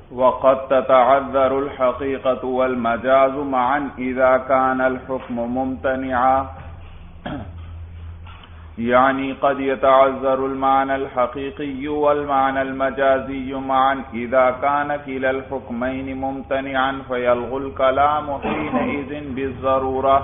وقد تتعذر الحقيقة والمجاز معا إذا كان الحكم ممتنعا، يعني قد يتعذر المعنى الحقيقي والمعنى المجازي معا إذا كان كلا الحكمين ممتنعا فيلغو الكلام حينئذ بالضرورة۔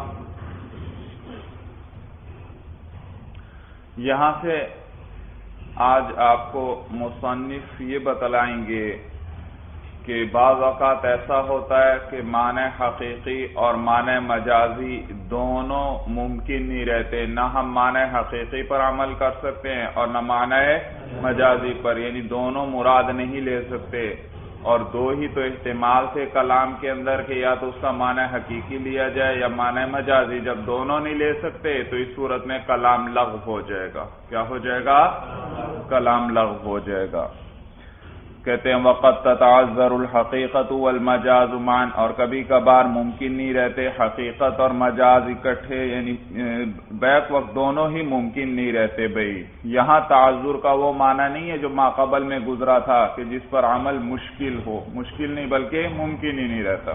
یہاں سے آج آپ کو مصنف یہ بتلائیں گے کہ بعض اوقات ایسا ہوتا ہے کہ معنی حقیقی اور معنی مجازی دونوں ممکن نہیں رہتے، نہ ہم معنی حقیقی پر عمل کر سکتے ہیں اور نہ معنی مجازی پر، یعنی دونوں مراد نہیں لے سکتے، اور دو ہی تو احتمال تھے کلام کے اندر کہ یا تو اس کا معنی حقیقی لیا جائے یا معنی مجازی۔ جب دونوں نہیں لے سکتے تو اس صورت میں کلام لغو ہو جائے گا۔ کیا ہو جائے گا؟ کلام لغو ہو جائے گا۔ کہتے ہیں وقت تتعذر الحقیقت والمجاز معا، اور کبھی کبھار ممکن نہیں رہتے حقیقت اور مجاز اکٹھے، یعنی بیک وقت دونوں ہی ممکن نہیں رہتے۔ بھئی یہاں تعذر کا وہ معنی نہیں ہے جو ماقبل میں گزرا تھا کہ جس پر عمل مشکل ہو، مشکل نہیں بلکہ ممکن ہی نہیں رہتا،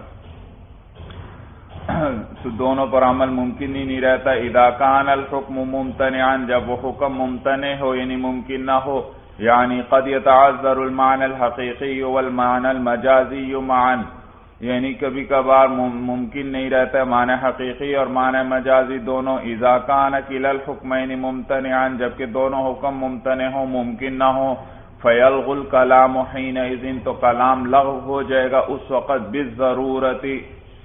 تو دونوں پر عمل ممکن ہی نہیں رہتا۔ اذا کان الحکم ممتنعا، جب وہ حکم ممتنع ہو یعنی ممکن نہ ہو، یعنی قد يتعذر المعنى الحقیقی والمعنى المجازی معا، یعنی کبھی کبھار ممکن نہیں رہتا معنی حقیقی اور معنی مجازی دونوں۔ اذا کان کلا الحکمین ممتنعا، جبکہ دونوں حکم ممتنع ہوں، ممکن نہ ہوں، فیلغو الکلام حینئذ، تو کلام لغو ہو جائے گا اس وقت، بالضرورتی،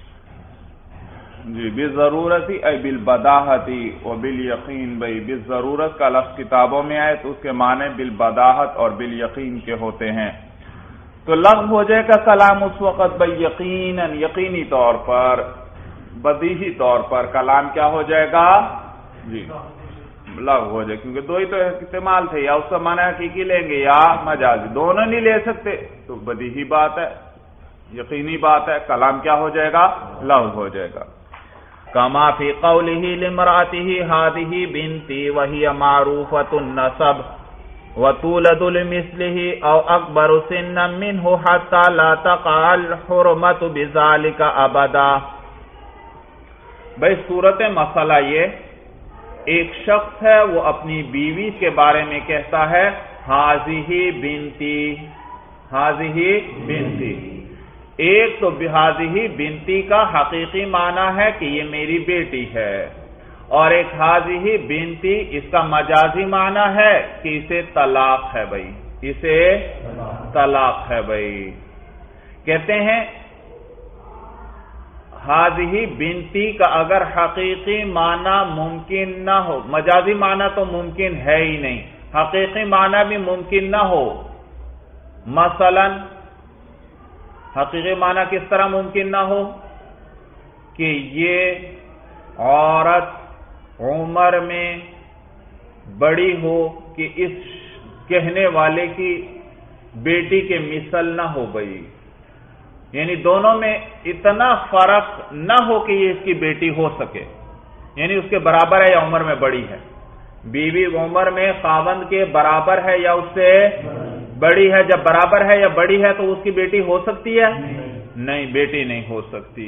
جی بالضرورتی ای بالبداہتی و بالیقین۔ بھئی بالضرورت کا لفظ کتابوں میں آئے تو اس کے معنی بالبداہت اور بالیقین کے ہوتے ہیں، تو لغو ہو جائے گا کلام اس وقت، بھئی یقیناً، یقینی طور پر، بدیہی طور پر کلام کیا ہو جائے گا؟ جی لغو ہو جائے، کیونکہ دو ہی تو احتمال تھے، یا اس کا معنی حقیقی لیں گے یا مجازی، دونوں نہیں لے سکتے، تو بدیہی بات ہے، یقینی بات ہے، کلام کیا ہو جائے گا؟ لغو ہو جائے گا۔ کما فی قولہ لامرأتہ ہذہ بنتی وہی معروفۃ النسب وتولد لمثلہ او اکبر سنا منہ حتی لا تقع الحرمۃ بذلک ابدا۔ بھئی صورت مسئلہ یہ، ایک شخص ہے وہ اپنی بیوی کے بارے میں کہتا ہے ہذہ بنتی، ہذہ بنتی، ایک تو بہذہ بنتی کا حقیقی معنی ہے کہ یہ میری بیٹی ہے، اور ایک ہذہ بنتی اس کا مجازی معنی ہے کہ اسے طلاق ہے۔ بھئی اسے طلاق ہے۔ بھئی کہتے ہیں ہذہ بنتی کا اگر حقیقی معنی ممکن نہ ہو، مجازی معنی تو ممکن ہے ہی نہیں، حقیقی معنی بھی ممکن نہ ہو، مثلا حقیقی معنی کس طرح ممکن نہ ہو کہ یہ عورت عمر میں بڑی ہو کہ اس کہنے والے کی بیٹی کے مثل نہ ہو۔ بھئی یعنی دونوں میں اتنا فرق نہ ہو کہ یہ اس کی بیٹی ہو سکے، یعنی اس کے برابر ہے یا عمر میں بڑی ہے۔ بیوی عمر میں خاوند کے برابر ہے یا اس سے بڑی ہے، جب برابر ہے یا بڑی ہے تو اس کی بیٹی ہو سکتی ہے؟ نہیں، بیٹی نہیں ہو سکتی۔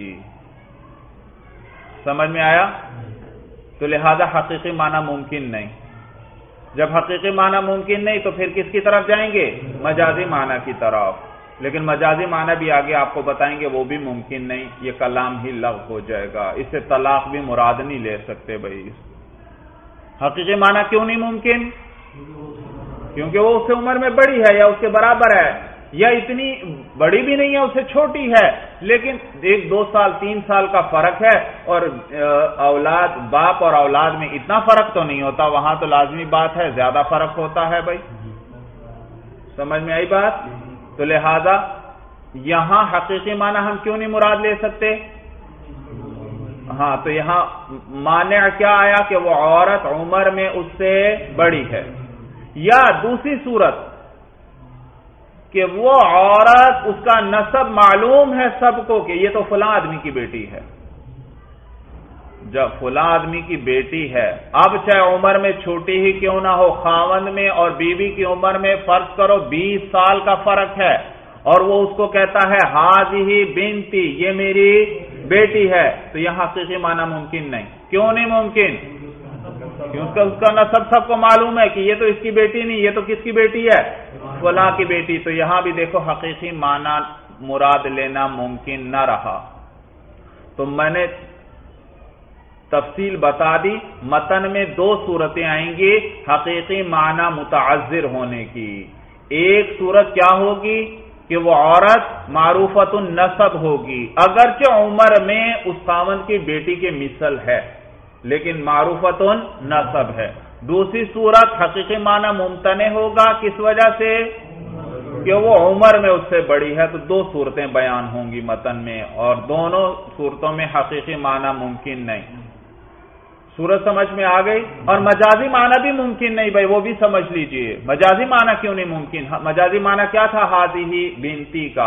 سمجھ میں آیا؟ تو لہذا حقیقی معنی ممکن نہیں۔ جب حقیقی معنی ممکن نہیں تو پھر کس کی طرف جائیں گے؟ مجازی معنی کی طرف، لیکن مجازی معنی بھی آگے آپ کو بتائیں گے وہ بھی ممکن نہیں، یہ کلام ہی لغو ہو جائے گا، اس سے طلاق بھی مراد نہیں لے سکتے۔ بھائی حقیقی معنی کیوں نہیں ممکن؟ کیونکہ وہ اس سے عمر میں بڑی ہے یا اس کے برابر ہے، یا اتنی بڑی بھی نہیں ہے، اس سے چھوٹی ہے، لیکن 1-2 سال 3 سال کا فرق ہے، اور اولاد، باپ اور اولاد میں اتنا فرق تو نہیں ہوتا، وہاں تو لازمی بات ہے زیادہ فرق ہوتا ہے۔ بھائی سمجھ میں آئی بات؟ تو لہذا یہاں حقیقی معنی ہم کیوں نہیں مراد لے سکتے؟ ہاں، تو یہاں مانع کیا آیا کہ وہ عورت عمر میں اس سے بڑی ہے، یا دوسری صورت کہ وہ عورت اس کا نسب معلوم ہے سب کو کہ یہ تو فلاں آدمی کی بیٹی ہے۔ جب فلاں آدمی کی بیٹی ہے، اب چاہے عمر میں چھوٹی ہی کیوں نہ ہو، خاوند میں اور بیوی کی عمر میں فرض کرو 20 سال کا فرق ہے، اور وہ اس کو کہتا ہے ہاذہ بنتی، یہ میری بیٹی ہے، تو یہاں حقیقی معنی ممکن نہیں۔ کیوں نہیں ممکن؟ کیونکہ اس کا نسب سب کو معلوم ہے کہ یہ تو اس کی بیٹی نہیں، یہ تو کس کی بیٹی ہے؟ فلاں کی بیٹی۔ تو یہاں بھی دیکھو حقیقی معنی مراد لینا ممکن نہ رہا۔ تو میں نے تفصیل بتا دی، متن میں دو صورتیں آئیں گی حقیقی معنی متعذر ہونے کی۔ ایک صورت کیا ہوگی کہ وہ عورت معروفۃ النسب ہوگی، اگرچہ عمر میں اس خاوند کی بیٹی کے مثل ہے لیکن معروفۃ النسب ہے۔ دوسری صورت حقیقی معنی ممتنع ہوگا، کس وجہ سے؟ کہ وہ عمر میں اس سے بڑی ہے۔ تو دو صورتیں بیان ہوں گی متن میں، اور دونوں صورتوں میں حقیقی معنی ممکن نہیں۔ صورت سمجھ میں آ گئی؟ اور مجازی معنی بھی ممکن نہیں بھائی، وہ بھی سمجھ لیجئے۔ مجازی معنی کیوں نہیں ممکن؟ مجازی معنی کیا تھا ہاذہ بنتی کا؟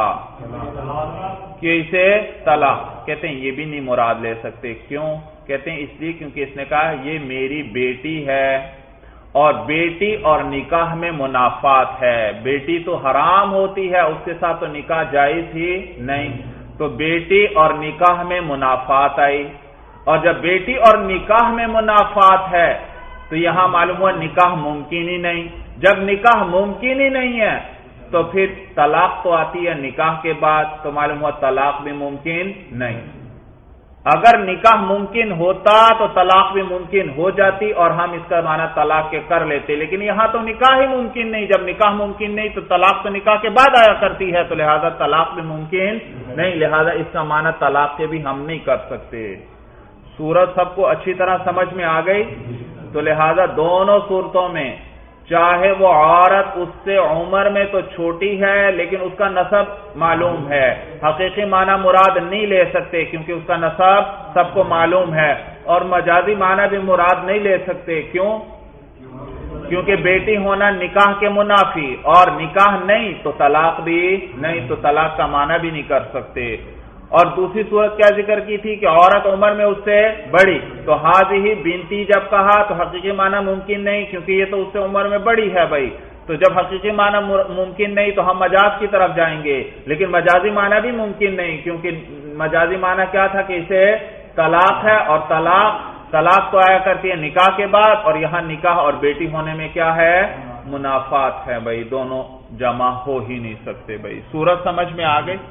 کہ اسے طلاق، کہتے ہیں یہ بھی نہیں مراد لے سکتے۔ کیوں؟ کہتے ہیں اس لیے کیونکہ اس نے کہا یہ میری بیٹی ہے، اور بیٹی اور نکاح میں منافات ہے۔ بیٹی تو حرام ہوتی ہے، اس کے ساتھ تو نکاح جائز ہی نہیں، تو بیٹی اور نکاح میں منافات آئی، اور جب بیٹی اور نکاح میں منافات ہے تو یہاں معلوم ہوا نکاح ممکن ہی نہیں۔ جب نکاح ممکن ہی نہیں ہے تو پھر طلاق تو آتی ہے نکاح کے بعد، تو معلوم ہوا طلاق بھی ممکن نہیں۔ اگر نکاح ممکن ہوتا تو طلاق بھی ممکن ہو جاتی اور ہم اس کا معنی طلاق کے کر لیتے، لیکن یہاں تو نکاح ہی ممکن نہیں۔ جب نکاح ممکن نہیں تو طلاق تو نکاح کے بعد آیا کرتی ہے، تو لہذا طلاق بھی ممکن نہیں، لہذا اس کا معنی طلاق کے بھی ہم نہیں کر سکتے۔ صورت سب کو اچھی طرح سمجھ میں آ گئی؟ تو لہذا دونوں صورتوں میں چاہے وہ عورت اس سے عمر میں تو چھوٹی ہے لیکن اس کا نسب معلوم ہے، حقیقی معنی مراد نہیں لے سکتے کیونکہ اس کا نسب سب کو معلوم ہے، اور مجازی معنی بھی مراد نہیں لے سکتے۔ کیوں؟ کیونکہ بیٹی ہونا نکاح کے منافی، اور نکاح نہیں تو طلاق بھی نہیں، تو طلاق کا معنی بھی نہیں کر سکتے۔ اور دوسری صورت کیا ذکر کی تھی کہ عورت عمر میں اس سے بڑی، تو ہاذہ بنتی جب کہا تو حقیقی معنی ممکن نہیں کیونکہ یہ تو اس سے عمر میں بڑی ہے بھائی، تو جب حقیقی معنی ممکن نہیں تو ہم مجاز کی طرف جائیں گے، لیکن مجازی معنی بھی ممکن نہیں کیونکہ مجازی معنی کیا تھا کہ اسے طلاق ہے، اور طلاق تو آیا کرتی ہے نکاح کے بعد، اور یہاں نکاح اور بیٹی ہونے میں کیا ہے؟ منافات ہے بھائی، دونوں جمع ہو ہی نہیں سکتے بھائی۔ صورت سمجھ میں آ گئی؟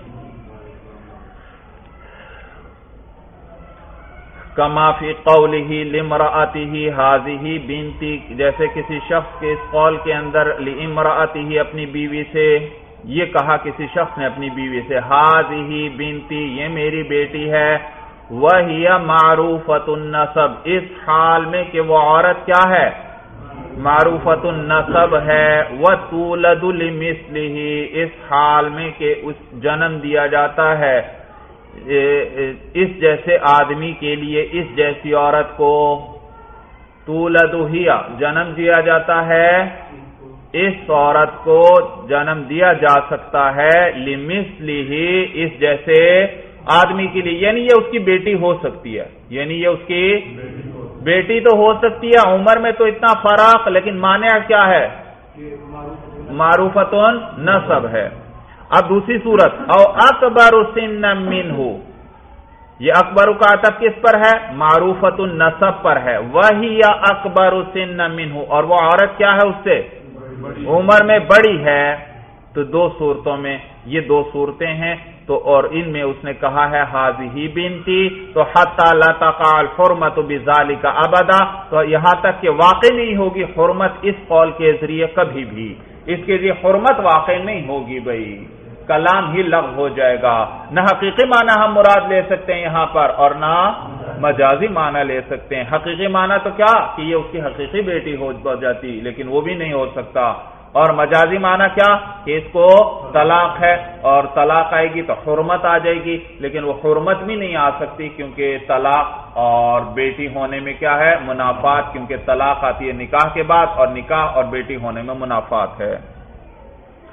کما فی قولہ لامرأتہ ہاذہ بنتی، جیسے کسی شخص کے اس قول کے اندر لامرأتہ اپنی بیوی سے یہ کہا، کسی شخص نے اپنی بیوی سے ہاذہ بنتی یہ میری بیٹی ہے، وہی معروفۃ النسب، اس حال میں کہ وہ عورت کیا ہے؟ معروفۃ النسب ہے، وتولد لمثلہ، اس حال میں کہ اس جنم دیا جاتا ہے اس جیسے آدمی کے لیے، اس جیسی عورت کو، تولد ہی جنم دیا جاتا ہے، اس عورت کو جنم دیا جا سکتا ہے، لمثلہ اس جیسے آدمی کے لیے، یعنی یہ اس کی بیٹی ہو سکتی ہے، یعنی یہ اس کی بیٹی تو ہو سکتی ہے، عمر میں تو اتنا فرق، لیکن معنی کیا ہے؟ معروفۃ نسب ہے۔ اب دوسری صورت او اکبر سنا منہ، یہ اکبر کا عطف کس پر ہے؟ معروفۃ النسب پر ہے، وہی اکبر سنا منہ، اور وہ عورت کیا ہے اس سے؟ عمر میں بڑی ہے۔ تو دو صورتوں میں یہ دو صورتیں ہیں، تو اور ان میں اس نے کہا ہے ہاذہ بنتی، تو حتی لا تقع الحرمۃ بذالک ابدا، تو یہاں تک کہ واقع نہیں ہوگی حرمت اس قول کے ذریعے کبھی بھی، اس کے ذریعے حرمت واقع نہیں ہوگی بھائی، کلام ہی لغو ہو جائے گا۔ نہ حقیقی معنی ہم مراد لے سکتے ہیں یہاں پر، اور نہ مجازی معنی لے سکتے ہیں۔ حقیقی معنی تو کیا کہ یہ اس کی حقیقی بیٹی ہو جاتی، لیکن وہ بھی نہیں ہو سکتا، اور مجازی معنی کیا کہ اس کو طلاق ہے، اور طلاق آئے گی تو حرمت آ جائے گی، لیکن وہ حرمت بھی نہیں آ سکتی کیونکہ طلاق اور بیٹی ہونے میں کیا ہے؟ منافات، کیونکہ طلاق آتی ہے نکاح کے بعد، اور نکاح اور بیٹی ہونے میں منافات ہے۔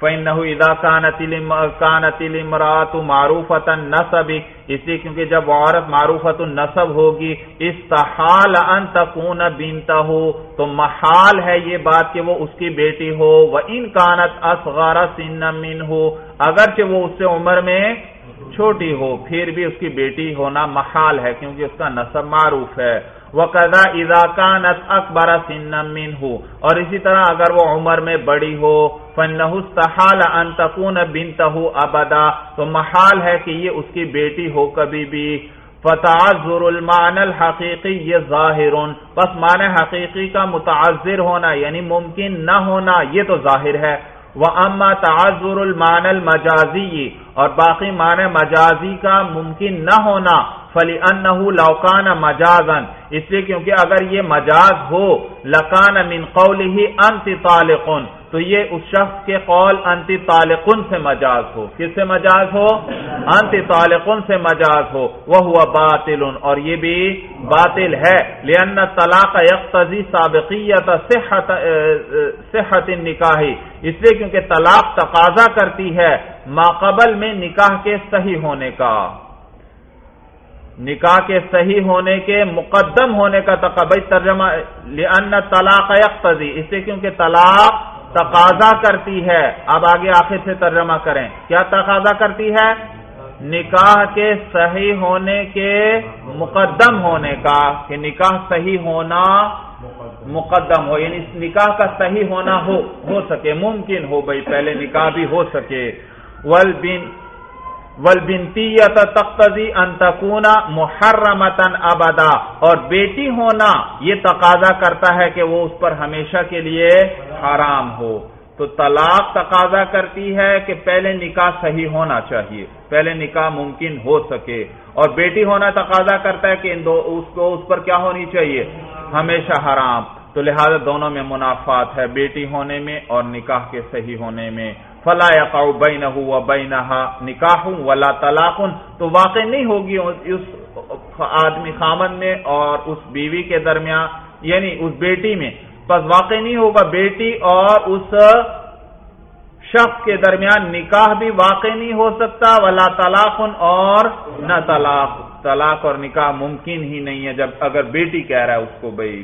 فَإِنَّهُ إِذَا كَانَتِ الْإِمْرَأَةُ مَعْرُوفَةَ النَّسَبِ، اس لیے کیونکہ جب وہ عورت معروفۃ النسب ہوگی، استحال ان تکون بنتہ، تو محال ہے یہ بات کہ وہ اس کی بیٹی ہو، وَإِن كَانَتْ أَصْغَرَ سِنًّا مِنْهُ، اگرچہ وہ اس سے عمر میں چھوٹی ہو پھر بھی اس کی بیٹی ہونا محال ہے کیونکہ اس کا نسب معروف ہے۔ وَقَذَا إِذَا كَانَتْ أَكْبَرَ سِنًّا مِنْهُ، اور اسی طرح اگر وہ عمر میں بڑی ہو، فَإِنَّهُ اسْتَحَالَ أَن تَكُونَ بِنْتَهُ أَبَدًا، تو محال ہے کہ یہ اس کی بیٹی ہو کبھی بھی۔ فَتَعَذُّرُ الْمَعْنَى الْحَقِيقِيِّ ظَاهِرٌ، پس معنی حقیقی کا متعذر ہونا یعنی ممکن نہ ہونا یہ تو ظاہر ہے۔ وَأَمَّا تَعَذُّرُ الْمَعْنَى الْمَجَازِيِّ، اور باقی معنی مجازی کا ممکن نہ ہونا، فَلِأَنَّهُ لَوْ كَانَ مَجَازًا، اس لیے کیونکہ اگر یہ مجاز ہو، لَكَانَ مِنْ قَوْلِهِ أَنْتِ طَالِقٌ، تو یہ اس شخص کے قول انت طالقن سے مجاز ہو۔ کس سے مجاز ہو؟ انت طالقن سے مجاز ہو۔ وَهُوَ باطل، اور یہ بھی باطل ہے، لِأَنَّ الطلاق يقتضي سابقیت صحت النکاح، اس لیے کیونکہ طلاق تقاضا کرتی ہے ماقبل میں نکاح کے صحیح ہونے کا، نکاح کے صحیح ہونے کے مقدم ہونے کا ترجمہ لِأَنَّ الطلاق يقتضي، اس لیے کیونکہ طلاق تقاضا کرتی ہے۔ اب آگے آخر سے ترجمہ کریں، کیا تقاضا کرتی ہے؟ نکاح کے صحیح ہونے کے مقدم ہونے کا، کہ نکاح صحیح ہونا مقدم ہو، یعنی نکاح کا صحیح ہونا ہو سکے، ممکن ہو بھئی پہلے نکاح بھی ہو سکے۔ والبنتیت تقتضی ان تکون محرمتا ابدا، اور بیٹی ہونا یہ تقاضا کرتا ہے کہ وہ اس پر ہمیشہ کے لیے حرام ہو۔ تو طلاق تقاضا کرتی ہے کہ پہلے نکاح صحیح ہونا چاہیے، پہلے نکاح ممکن ہو سکے، اور بیٹی ہونا تقاضا کرتا ہے کہ اس پر کیا ہونی چاہیے؟ ہمیشہ حرام۔ تو لہذا دونوں میں منافات ہے، بیٹی ہونے میں اور نکاح کے صحیح ہونے میں۔ فلا يقع بينه وبينها نکاح ولا طلاق، تو واقع نہیں ہوگی اس آدمی خامن میں اور اس بیوی کے درمیان، یعنی اس بیٹی میں، پس واقع نہیں ہوگا بیٹی اور اس شخص کے درمیان نکاح بھی واقع نہیں ہو سکتا، ولا طلاق، اور نہ طلاق اور نکاح ممکن ہی نہیں ہے جب اگر بیٹی کہہ رہا ہے اس کو بھائی۔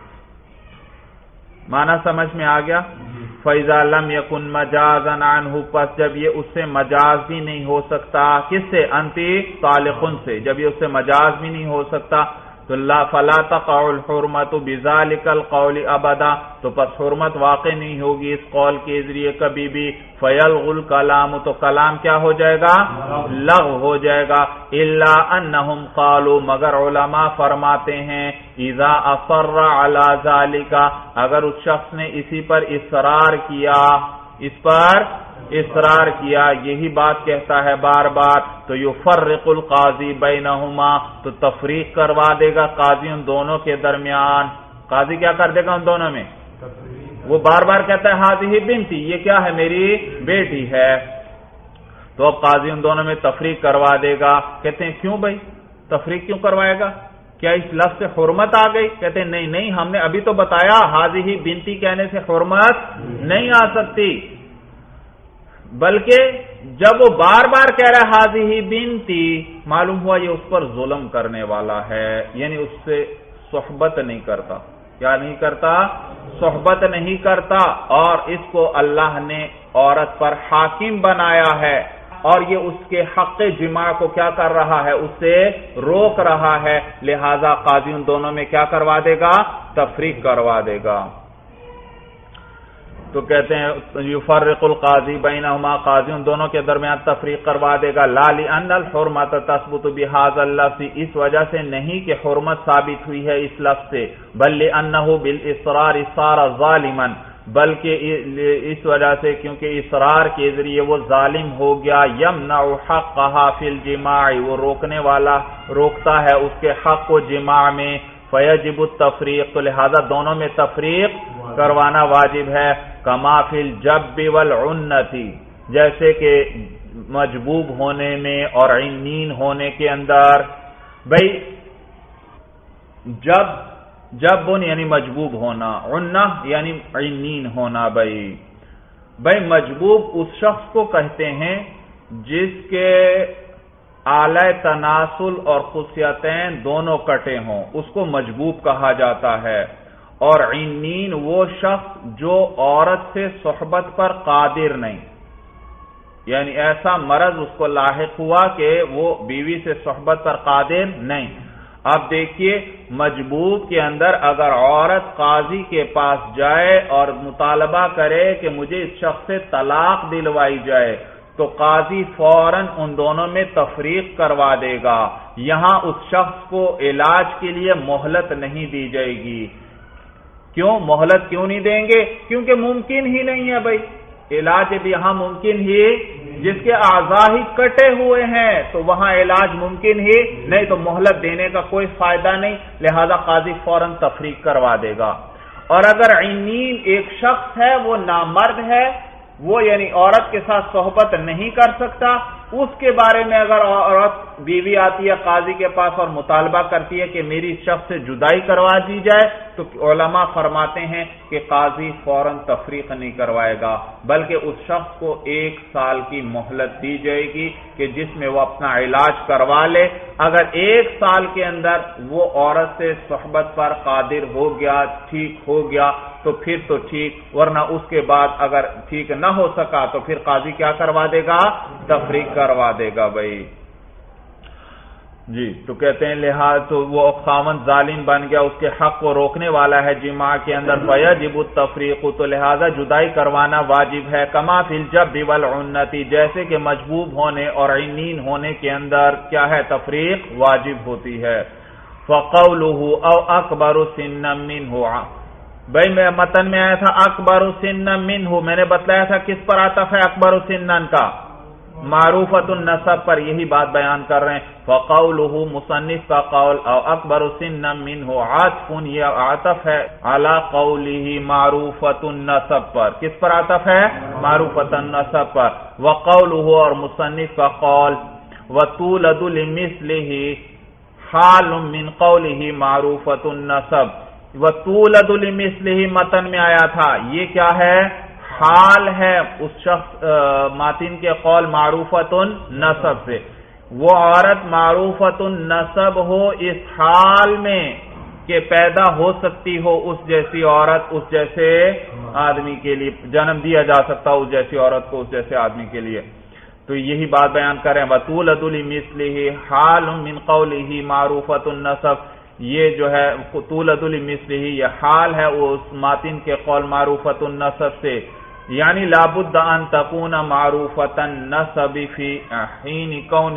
معنی سمجھ میں آ گیا؟ فَإِذَا لَمْ يَكُنْ مَجَازًا عَنْهُ، پس جب یہ اس سے مجاز بھی نہیں ہو سکتا، کس سے؟ انتی طالقن سے، جب یہ اس سے مجاز بھی نہیں ہو سکتا، تو فَلَا تَقَعُ الْحُرْمَةُ بِذَلِكَ الْقَوْلِ أَبَدًا، تو پس حرمت واقع نہیں ہوگی اس قول کے ذریعے کبھی بھی۔ فَيَلْغُ الْكَلَامُ، تو کلام کیا ہو جائے گا؟ لغو ہو جائے گا۔ إِلَّا أَنَّهُمْ قَالُوا، مگر علماء فرماتے ہیں، إِذَا أَصَرَّ عَلَى ذَلِكَ، اگر اس شخص نے اسی پر اصرار کیا، اس پر اصرار کیا، یہی بات کہتا ہے بار بار، تو یفرق القاضی بینہما، تو تفریق کروا دے گا قاضی ان دونوں کے درمیان۔ قاضی کیا کر دے گا ان دونوں میں؟ وہ بار بار کہتا ہے ہذہ بنتی، یہ کیا ہے؟ میری بیٹی ہے، تو اب قاضی ان دونوں میں تفریق کروا دے گا۔ کہتے ہیں کیوں بھائی تفریق کیوں کروائے گا؟ کیا اس لفظ سے حرمت آ گئی؟ کہتے ہیں نہیں، ہم نے ابھی تو بتایا ہذہ بنتی کہنے سے حرمت نہیں آ سکتی، بلکہ جب وہ بار بار کہہ رہا ہے ہذہ بنتی، معلوم ہوا یہ اس پر ظلم کرنے والا ہے، یعنی اس سے صحبت نہیں کرتا۔ کیا نہیں کرتا؟ صحبت نہیں کرتا، اور اس کو اللہ نے عورت پر حاکم بنایا ہے، اور یہ اس کے حق جماع کو کیا کر رہا ہے؟ اس سے روک رہا ہے، لہذا قاضی ان دونوں میں کیا کروا دے گا؟ تفریق کروا دے گا۔ تو کہتے ہیں یفرق القاضی بینہما، قاضی ان دونوں کے درمیان تفریق کروا دے گا۔ لا لأن الحرمت تثبت بهذا اللفظ، اس وجہ سے نہیں کہ حرمت ثابت ہوئی ہے اس لفظ سے، بل لأنه بالاصرار صار ظالما، بلکہ اس وجہ سے کیونکہ اصرار کے ذریعے وہ ظالم ہو گیا۔ یمنع حقها فی الجماع، وہ روکنے والا روکتا ہے اس کے حق کو جماع میں۔ فیجب التفریق، تو لہذا دونوں میں تفریق کروانا واجب ہے۔ کما فی الجب والعنتی، جیسے کہ مجبوب ہونے میں اور عنین ہونے کے اندر۔ بھئی جب یعنی مجبوب ہونا، عنہ یعنی عنین ہونا۔ بھئی بھائی مجبوب اس شخص کو کہتے ہیں جس کے اعلی تناسل اور خصیتین دونوں کٹے ہوں، اس کو مجبوب کہا جاتا ہے۔ اور عنین وہ شخص جو عورت سے صحبت پر قادر نہیں، یعنی ایسا مرض اس کو لاحق ہوا کہ وہ بیوی سے صحبت پر قادر نہیں۔ اب دیکھیے مجبوب کے اندر اگر عورت قاضی کے پاس جائے اور مطالبہ کرے کہ مجھے اس شخص سے طلاق دلوائی جائے تو قاضی فوراً ان دونوں میں تفریق کروا دے گا۔ یہاں اس شخص کو علاج کے لیے مہلت نہیں دی جائے گی۔ کیوں مہلت کیوں نہیں دیں گے؟ کیونکہ ممکن ہی نہیں ہے بھائی، علاج بھی یہاں ممکن ہی، جس کے اعضاء ہی کٹے ہوئے ہیں تو وہاں علاج ممکن ہی نہیں، تو مہلت دینے کا کوئی فائدہ نہیں، لہذا قاضی فوراً تفریق کروا دے گا۔ اور اگر عنین ایک شخص ہے، وہ نامرد ہے، وہ یعنی عورت کے ساتھ صحبت نہیں کر سکتا، اس کے بارے میں اگر عورت بیوی آتی ہے قاضی کے پاس اور مطالبہ کرتی ہے کہ میری اس شخص سے جدائی کروا دی جائے تو علماء فرماتے ہیں کہ قاضی فوراً تفریق نہیں کروائے گا، بلکہ اس شخص کو 1 سال کی مہلت دی جائے گی کہ جس میں وہ اپنا علاج کروا لے۔ اگر 1 سال کے اندر وہ عورت سے صحبت پر قادر ہو گیا، ٹھیک ہو گیا تو پھر تو ٹھیک، ورنہ اس کے بعد اگر ٹھیک نہ ہو سکا تو پھر قاضی کیا کروا دے گا؟ تفریق کروا دے گا بھائی جی۔ تو کہتے ہیں لہٰذا تو وہ خاوند ظالم بن گیا، اس کے حق کو روکنے والا ہے جماع کے اندر، فیجب التفریق، تو لہذا جدائی کروانا واجب ہے، کما فی الجب والعنتی، جیسے کہ مجبوب ہونے اور عنین ہونے کے اندر کیا ہے؟ تفریق واجب ہوتی ہے۔ فقولہ او اکبر سنا منہ، بھائی میں متن میں آیا تھا اکبر سنا منہ، میں نے بتلایا تھا کس پر عطف ہے اکبر سنن کا؟ معروفۃ النسب پر، یہی بات بیان کر رہے ہیں۔ فقولہ مصنف کا قول او اکبر سنا منہ عطف، یہ عطف ہے علی قولہ معروفۃ النسب پر، کس پر عطف ہے؟ معروفۃ النسب پر۔ وقولہ، اور مصنف کا قول وتولد لمثلہ حال من قولہ معروفۃ النسب، وتولد لمثلہ متن میں آیا تھا، یہ کیا ہے؟ حال ہے اس شخص ماتن کے قول معروفۃ النسب سے، وہ عورت معروفۃ النسب ہو اس حال میں کہ پیدا ہو سکتی ہو اس جیسی عورت اس جیسے آدمی کے لیے، جنم دیا جا سکتا ہو اس جیسی عورت کو اس جیسے آدمی کے لیے، تو یہی بات بیان کریں وَتُولَدُ لِمِثْلِهِ حَالٌ مِّن قَوْلِهِ مَعْرُوفَةُ النَّسَب، یہ جو ہے تُولَدُ لِمِثْلِهِ یہ حال ہے اس ماتن کے قول معروفۃ النسب سے، یعنی لابد ان تکون معروفۃ النسب فی حین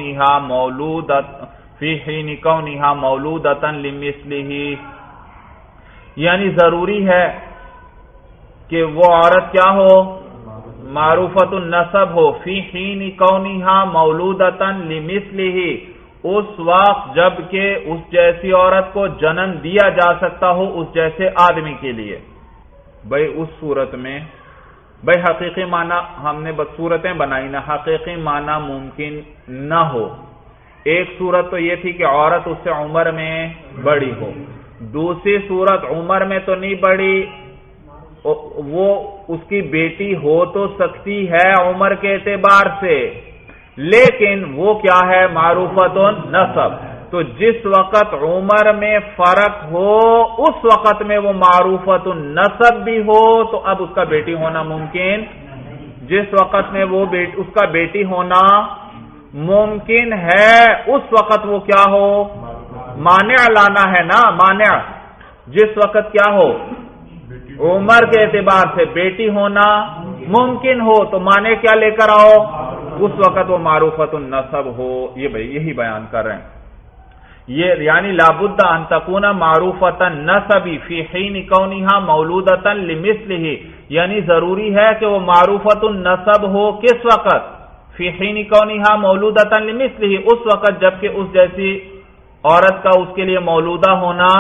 کونھا مولودۃ لمثلہ، یعنی ضروری ہے کہ وہ عورت کیا ہو؟ معروفۃ النسب ہو، فی حین کونھا مولودۃ لمثلہ، اس وقت جب کہ اس جیسی عورت کو جنم دیا جا سکتا ہو اس جیسے آدمی کے لیے۔ بھائی اس صورت میں بھائی حقیقی معنی ہم نے بس صورتیں بنائی نا، حقیقی معنی ممکن نہ ہو۔ ایک صورت تو یہ تھی کہ عورت اس سے عمر میں بڑی ہو، دوسری صورت عمر میں تو نہیں بڑی، وہ اس کی بیٹی ہو تو سکتی ہے عمر کے اعتبار سے، لیکن وہ کیا ہے؟ معروفۃ النسب، تو جس وقت عمر میں فرق ہو اس وقت میں وہ معروفۃ النسب بھی ہو تو اب اس کا بیٹی ہونا ممکن، جس وقت میں وہ اس کا بیٹی ہونا ممکن ہے اس وقت وہ کیا ہو؟ مانع لانا ہے نا، مانع جس وقت کیا ہو؟ عمر کے اعتبار سے بیٹی ہونا ممکن ہو تو مانع کیا لے کر آؤ؟ اس وقت وہ معروفۃ النسب ہو۔ یہ بھائی یہی بیان کر رہے ہیں، یہ یعنی لابد ان تکون معروفۃ النسب فی حین کونھا مولودۃ لمثلہ، یعنی ضروری ہے کہ وہ معروفۃ النسب ہو کس وقت؟ فی حین کونھا مولودۃ لمثلہ، اس وقت جبکہ اس جیسی عورت کا اس کے لیے مولودہ ہونا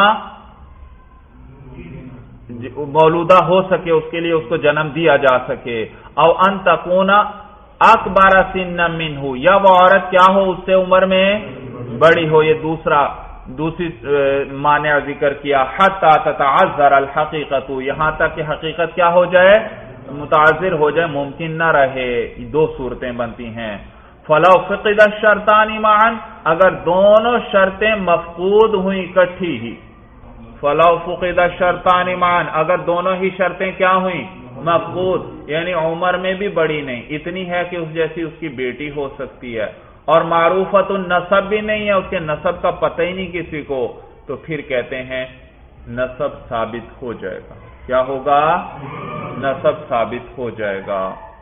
مولودہ ہو سکے، اس کے لیے اس کو جنم دیا جا سکے۔ او ان تکون اکبر سنا منہ، یا وہ عورت کیا ہو اس سے عمر میں بڑی ہو، یہ دوسری مانع ذکر کیا، حتی تتعذر الحقیقت، یہاں تک کہ حقیقت کیا ہو جائے؟ متعذر ہو جائے ممکن نہ رہے، دو صورتیں بنتی ہیں۔ فلو فقد الشرطان معا، اگر دونوں شرطیں مفقود ہوئیں اکٹھی ہی، فلو فقد الشرطان معا، اگر دونوں ہی شرطیں کیا ہوئیں؟ مفقود، یعنی عمر میں بھی بڑی نہیں، اتنی ہے کہ اس جیسی اس کی بیٹی ہو سکتی ہے، اور معروفت النسب بھی نہیں ہے، اس کے نسب کا پتہ ہی نہیں کسی کو، تو پھر کہتے ہیں نسب ثابت ہو جائے گا۔ کیا ہوگا؟ نسب ثابت ہو جائے گا۔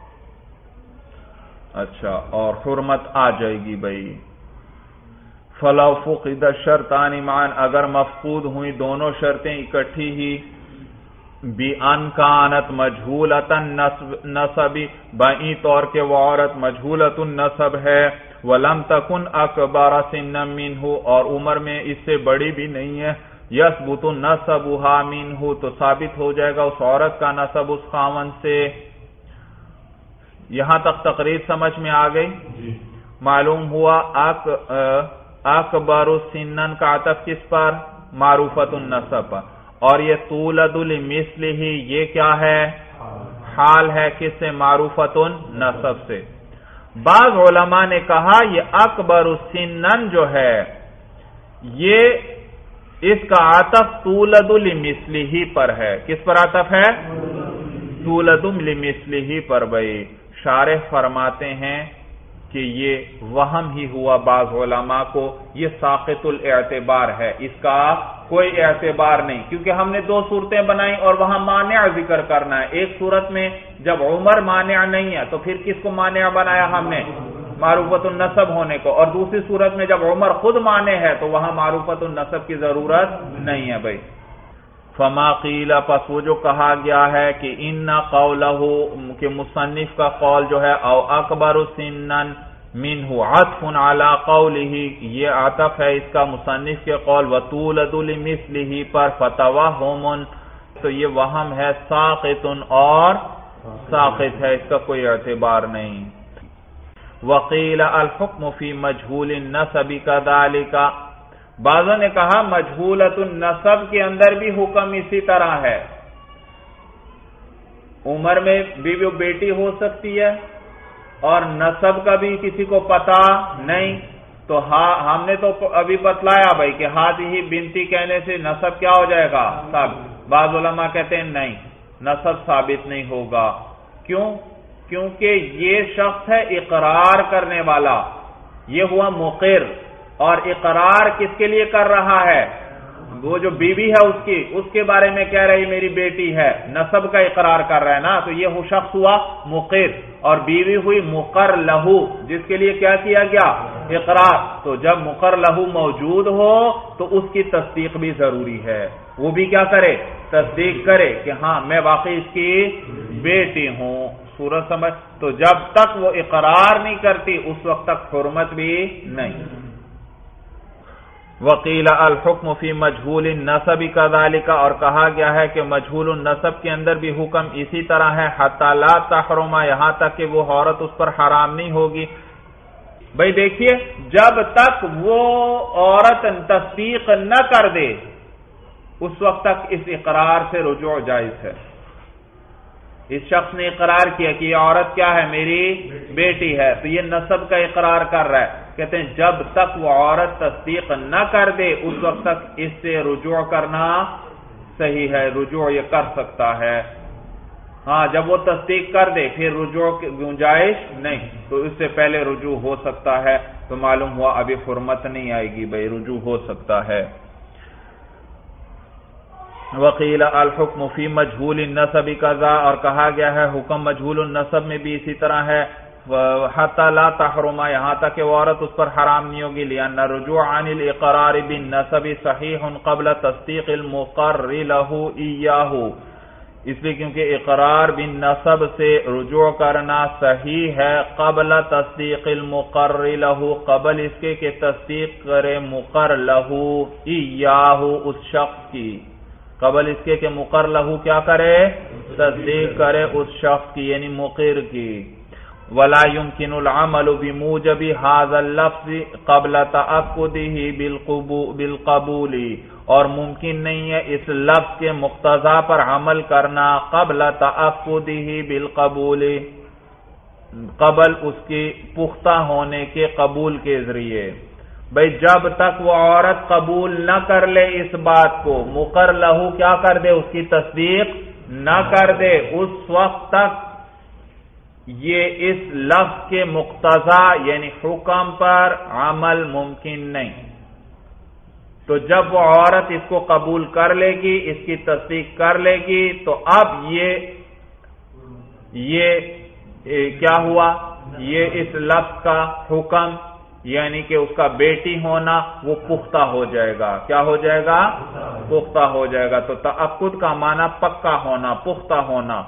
اچھا، اور حرمت آ جائے گی بھائی۔ فلو فقد الشرطان معا، اگر مفقود ہوئی دونوں شرطیں اکٹھی ہی، بِأَنْ كَانَتْ مَجْهُولَةَ النَّسَبِ، بائیں طور کے وہ عورت مجہولۃ النسب ہے، وَلَمْ تَكُنْ أَكْبَرَ سِنًّا مِنْهُ، اور عمر میں اس سے بڑی بھی نہیں ہے، يَثْبُتُ نَسَبُهَا مِنْهُ، تو ثابت ہو جائے گا اس عورت کا نسب اس خاوند سے۔ یہاں تک تقریر سمجھ میں آ گئی؟ معلوم ہوا اکبر سنن کا عطف کس پر؟ معروفۃ النسب پر، اور یہ تولد لمثلہ یہ کیا ہے؟ حال ہے، کس سے؟ معروفۃ النسب سے۔ بعض علماء نے کہا یہ اکبر سنن جو ہے یہ اس کا عطف تولد لمثلہ پر ہے۔ کس پر عطف ہے؟ تولد لمثلہ پر۔ بھائی شارح فرماتے ہیں کہ یہ وہم ہی ہوا بعض علماء کو، یہ ساقط الاعتبار ہے، اس کا کوئی اعتبار نہیں، کیونکہ ہم نے دو صورتیں بنائی اور وہاں مانع ذکر کرنا ہے۔ ایک صورت میں جب عمر مانع نہیں ہے تو پھر کس کو مانع بنایا ہم نے؟ معروفۃ النسب ہونے کو، اور دوسری صورت میں جب عمر خود مانع ہے تو وہاں معروفۃ النسب کی ضرورت نہیں ہے بھائی۔ فما قیل، پس وہ جو کہا گیا ہے کہ ان قولہ، کہ مصنف کا قول جو ہے او اکبر سنن منہ عطف علی قولہ، یہ عطف ہے اس کا مصنف کے قول وتولد لمثلہ پر، فتوہم، تو یہ وہم ہے، ساقط اور ساقط ہے، اس کا کوئی اعتبار نہیں۔ وقیل الحکم فی مجہول النسب کذالک، بعضوں نے کہا مجہولۃ النسب کے اندر بھی حکم اسی طرح ہے، عمر میں بیوی بیٹی ہو سکتی ہے اور نسب کا بھی کسی کو پتا نہیں، تو ہم نے تو ابھی بتلایا بھائی کہ ہی بنتی کہنے سے نسب کیا ہو جائے گا؟ ثابت۔ بعض علماء کہتے ہیں نہیں، نسب ثابت نہیں ہوگا۔ کیوں؟ کیونکہ یہ شخص ہے اقرار کرنے والا، یہ ہوا مقر، اور اقرار کس کے لیے کر رہا ہے؟ وہ جو بیوی ہے اس کے بارے میں کہہ رہی میری بیٹی ہے، نسب کا اقرار کر رہا ہے نا، تو یہ شخص ہوا مقر، اور بیوی ہوئی مقر لہو، جس کے لیے کیا کیا گیا؟ اقرار۔ تو جب مقر لہو موجود ہو تو اس کی تصدیق بھی ضروری ہے، وہ بھی کیا کرے؟ تصدیق کرے کہ ہاں میں واقعی اس کی بیٹی ہوں۔ سورج سمجھ؟ تو جب تک وہ اقرار نہیں کرتی اس وقت تک حرمت بھی نہیں۔ وقیل الحکم فی مجہول النسب کذالک، اور کہا گیا ہے کہ مجہول النسب کے اندر بھی حکم اسی طرح ہے، حتی لا تحرم، یہاں تک کہ وہ عورت اس پر حرام نہیں ہوگی۔ بھائی دیکھیے، جب تک وہ عورت تصدیق نہ کر دے اس وقت تک اس اقرار سے رجوع جائز ہے۔ اس شخص نے اقرار کیا کہ یہ عورت کیا ہے؟ میری بیٹی ہے، تو یہ نسب کا اقرار کر رہا ہے، کہتے ہیں جب تک وہ عورت تصدیق نہ کر دے اس وقت تک اس سے رجوع کرنا صحیح ہے، رجوع یہ کر سکتا ہے۔ ہاں جب وہ تصدیق کر دے پھر رجوع کی گنجائش نہیں، تو اس سے پہلے رجوع ہو سکتا ہے، تو معلوم ہوا ابھی حرمت نہیں آئے گی بھائی، رجوع ہو سکتا ہے۔ وقیل الحکم فی مجہول النسب کذا، اور کہا گیا ہے حکم مجہول النسب میں بھی اسی طرح ہے، حتی لا تحرم، یہاں تک کہ وہ عورت اس پر حرام نہیں ہوگی، لأن الرجوع عن الاقرار بالنسب صحیح قبل تصدیق المقر لہ ایاہ، اس لیے کیونکہ اقرار بالنسب سے رجوع کرنا صحیح ہے قبل تصدیق المقر لہ، قبل اس کے کہ تصدیق کرے مقر لہ ایاہ، اس شخص کی، قبل اس کے کہ مقر لہو کیا کرے؟ تصدیق کرے اس شخص کی، یعنی مقر کی۔ ولا يمكن العمل بموجب هذا اللفظ قبل تأکدہ بالقبول، اور ممکن نہیں ہے اس لفظ کے مقتضا پر عمل کرنا قبل تأکدہ بالقبول، قبل اس کی پختہ ہونے کے قبول کے ذریعے۔ بھئی جب تک وہ عورت قبول نہ کر لے اس بات کو، مقر لہو کیا کر دے، اس کی تصدیق نہ کر دے، اس وقت تک یہ اس لفظ کے مقتضا یعنی حکم پر عمل ممکن نہیں۔ تو جب وہ عورت اس کو قبول کر لے گی، اس کی تصدیق کر لے گی، تو اب یہ کیا ہوا، یہ اس لفظ کا حکم یعنی کہ اس کا بیٹی ہونا وہ پختہ ہو جائے گا۔ کیا ہو جائے گا؟ پختہ ہو جائے گا۔ تو تأکد کا معنی پکا ہونا، پختہ ہونا۔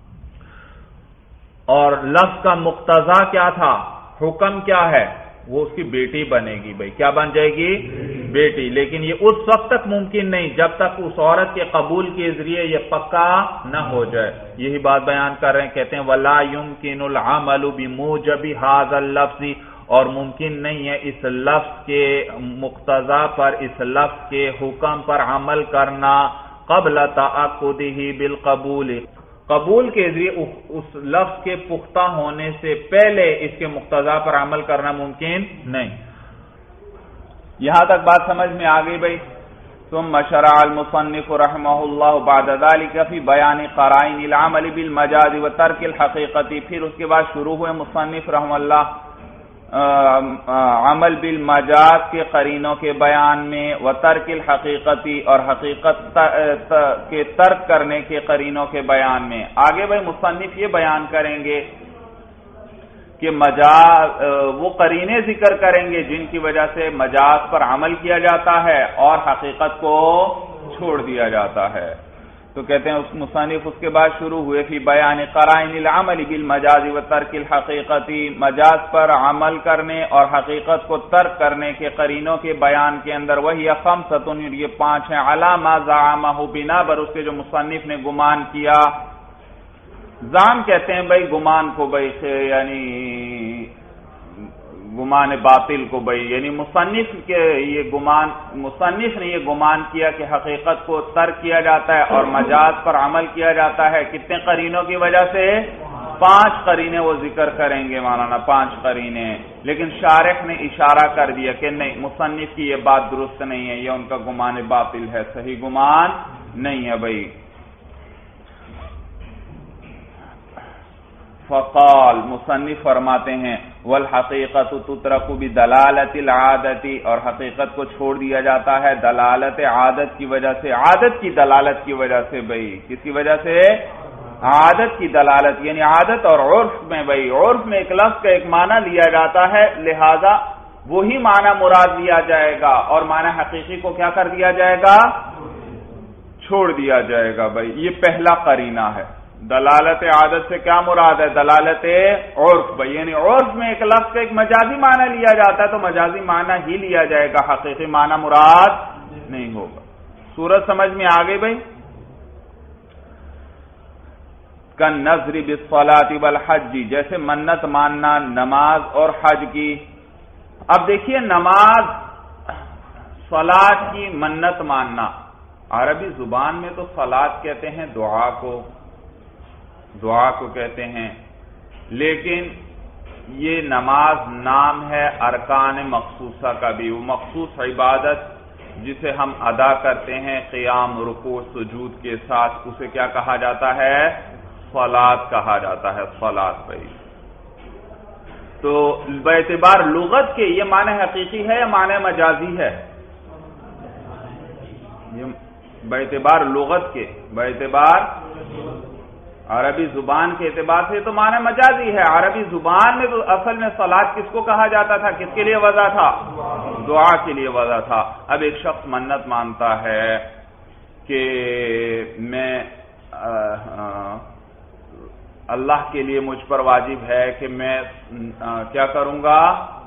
اور لفظ کا مقتضا کیا تھا، حکم کیا ہے، وہ اس کی بیٹی بنے گی۔ بھائی کیا بن جائے گی؟ بیٹی۔ لیکن یہ اس وقت تک ممکن نہیں جب تک اس عورت کے قبول کے ذریعے یہ پکا نہ ہو جائے۔ یہی بات بیان کر رہے ہیں، کہتے ہیں وَلَا يُمْكِنُ الْعَمَلُ بِمُوجَبِ هَذَا اللَّفْظِ، اور ممکن نہیں ہے اس لفظ کے مقتضا پر، اس لفظ کے حکم پر عمل کرنا قبل تأکدہ بالقبول، قبول کے ذریعے اس لفظ کے پختہ ہونے سے پہلے اس کے مقتضا پر عمل کرنا ممکن نہیں۔ یہاں تک بات سمجھ میں آ گئی بھائی؟ ثم شرع المصنف رحمہ اللہ بعد ذلك فی بیان قرائن العمل بالمجاز وترک الحقیقت، پھر اس کے بعد شروع ہوئے مصنف رحمہ اللہ عمل بالمجاز کے قرینوں کے بیان میں، وترک الحقیقتی اور حقیقت کے ترک کرنے کے قرینوں کے بیان میں۔ آگے بھائی مصنف یہ بیان کریں گے کہ مجاز وہ قرینے ذکر کریں گے جن کی وجہ سے مجاز پر عمل کیا جاتا ہے اور حقیقت کو چھوڑ دیا جاتا ہے۔ تو کہتے ہیں اس مصنف اس کے بعد شروع ہوئے فی بیان قرائن العمل بالمجاز وترک الحقیقتی، مجاز پر عمل کرنے اور حقیقت کو ترک کرنے کے قرینوں کے بیان کے اندر، وہی خمسۃ، یہ 5 ہیں، علی ما زعمہ، بنا بر اس کے جو مصنف نے گمان کیا۔ زعم کہتے ہیں بھائی گمان کو، بھائی یعنی گمان باطل کو، بھائی یعنی مصنف نے یہ گمان کیا کہ حقیقت کو ترک کیا جاتا ہے اور مجاز پر عمل کیا جاتا ہے۔ کتنے قرینوں کی وجہ سے؟ 5 قرینے وہ ذکر کریں گے مولانا، 5 قرینے۔ لیکن شارح نے اشارہ کر دیا کہ نہیں، مصنف کی یہ بات درست نہیں ہے، یہ ان کا گمان باطل ہے، صحیح گمان نہیں ہے بھائی۔ فقال، مصنف فرماتے ہیں والحقیقت تترک بدلالت العادت، اور حقیقت کو چھوڑ دیا جاتا ہے دلالت عادت کی وجہ سے، عادت کی دلالت کی وجہ سے بھائی۔ کس کی وجہ سے؟ عادت کی دلالت، یعنی عادت اور عرف میں بھائی، عرف میں ایک لفظ کا ایک معنی لیا جاتا ہے، لہذا وہی معنی مراد لیا جائے گا اور معنی حقیقی کو کیا کر دیا جائے گا؟ چھوڑ دیا جائے گا بھائی۔ یہ پہلا قرینہ ہے۔ دلالت عادت سے کیا مراد ہے؟ دلالت عرف بھائی، یعنی عرف میں ایک لفظ کا ایک مجازی معنی لیا جاتا ہے تو مجازی معنی ہی لیا جائے گا، حقیقی معنی مراد نہیں ہوگا۔ صورت سمجھ میں آ گئی بھائی؟ کالنذر بالصلاۃ والحج، جیسے منت ماننا نماز اور حج کی۔ اب دیکھیے نماز، صلاۃ کی منت ماننا، عربی زبان میں تو صلاۃ کہتے ہیں دعا کو کہتے ہیں، لیکن یہ نماز نام ہے ارکان مخصوصہ کا بھی، وہ مخصوص عبادت جسے ہم ادا کرتے ہیں قیام، رکوع، سجود کے ساتھ، اسے کیا کہا جاتا ہے؟ صلاۃ کہا جاتا ہے، صلاۃ بھائی۔ تو باعتبار لغت کے یہ معنی حقیقی ہے یا معنی مجازی ہے؟ باعتبار لغت کے، باعتبار عربی زبان کے اعتبار سے تو معنی مجازی ہے۔ عربی زبان میں تو اصل میں صلاۃ کس کو کہا جاتا تھا؟ کس کے لیے وضع تھا؟ دعا کے لیے وضع تھا۔ اب ایک شخص منت مانتا ہے کہ میں اللہ کے لیے مجھ پر واجب ہے کہ میں کیا کروں گا؟